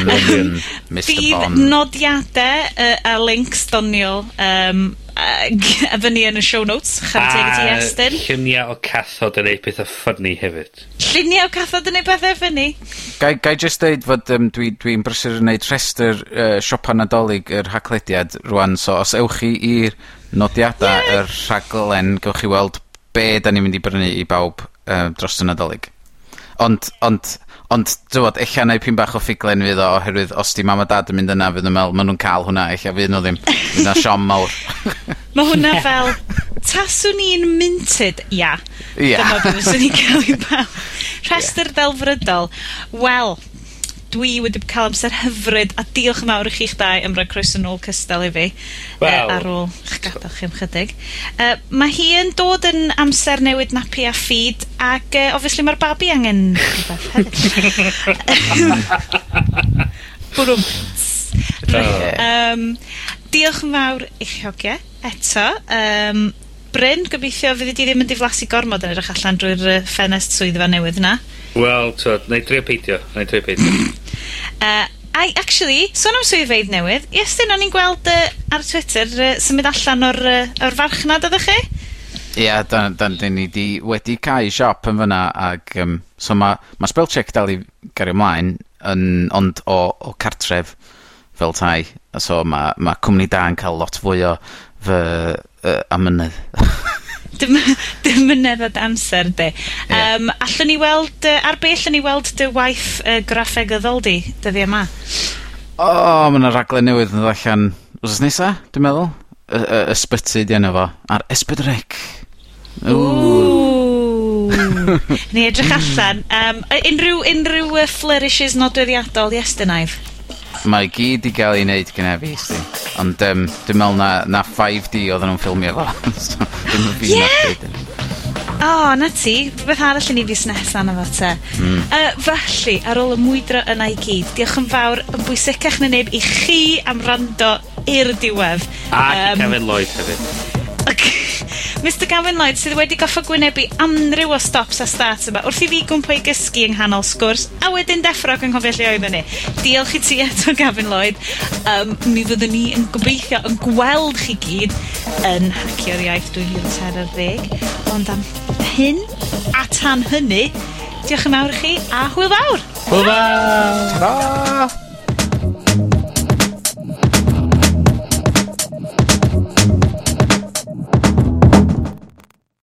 Bydd nodiadau a links doniol fyny yn y show notes, chanteg ti Iestyn. Lluniau o cathod yn ei pethau ffynnu hefyd. Lluniau o cathod yn ei pethau ffynnu? Gai just deud fod dwi'n brysur yn neud rhestr siopa nadolig yr haglediad rwan, so os ewch chi i'r nodiadau yr rhaglen, gewch chi weld be da ni'n mynd I brynu I bawb dros y nadolig. Ond, dywod, eich neu pyn bach o ffiglen fydd o, oherwydd os di mam a dad yn mynd yna, fydd yn meddwl, maen nhw'n cael hwnna, eich fydd nhw ddim. Fydd yna siom mawr. Mae hwnna fel, taswn ni'n minted? Ia. Dyma beth fyswn ni'n cael I bawb. Rhestr delfrydol. Wel, dwi wedi cael amser hyfryd, a diolch yn fawr I chi'ch dau am roi croeso nôl cystal I fi ar ôl eich gadael chi am chydig. Mae hi yn dod yn amser newid napi a feed, ac obviously mae'r babi angen rhywbeth hefyd. Bwrwm. Diolch yn fawr i'ch hogia eto. Bryn, gobeithio fydd di ddim yn diflasu gormod yn edrych allan drwy'r ffenest swyddfa newydd na. Wel, na i drio peidio. Actually, sôn am swyddfeydd newydd, Iestyn, o'n i'n gweld ar Twitter symud allan o'r farchnad ydych chi? Ie, ni wedi cael siop yn fyna, ac so mae Spellcheck dal i gario ymlaen, ond o cartref fel tai, so mae cwmni da yn cael lot fwy o fy amynydd. Dymynedd o amser, de. Allwn ni weld, ar be allwn ni weld dy waith graffegyddol di, dyddi yma? Mae yna raglen newydd yn ddallan wrth nesa, dwi'n meddwl. Ysbyty di yna fo, ar Esbydrec. Ni edrych allan. Unrhyw flourishes nodweddiadol Iestynaidd? Mae gyd i gael ei wneud gyda fi, sti. Ond dwi'n meddwl na 5D oedden nhw'n ffilmio fo. So, dwi'n fi na ti, beth arall i ni fus nesaf na fo te. Felly, ar ôl y mwydro yna i gyd, diolch yn fawr yn bwysicach na neb i chi am rando i'r diwedd. Ac i Kevin Lloyd hefyd. Mr Gavin Lloyd, sydd wedi goffa gwynebu amryw o stops a starts yma, wrth i fi gwmpo i gysgu yng nghanol sgwrs, a wedyn deffro ac yn cofio lle oeddwn ni. Diolch i ti eto, Gavin Lloyd. Mi fyddwn ni yn gobeithio yn gweld chi gyd yn Hacio'r Iaith 2013. Ond am hyn, a tan hynny, diolch yn fawr i chi, a hwyl fawr! Hwyl fawr!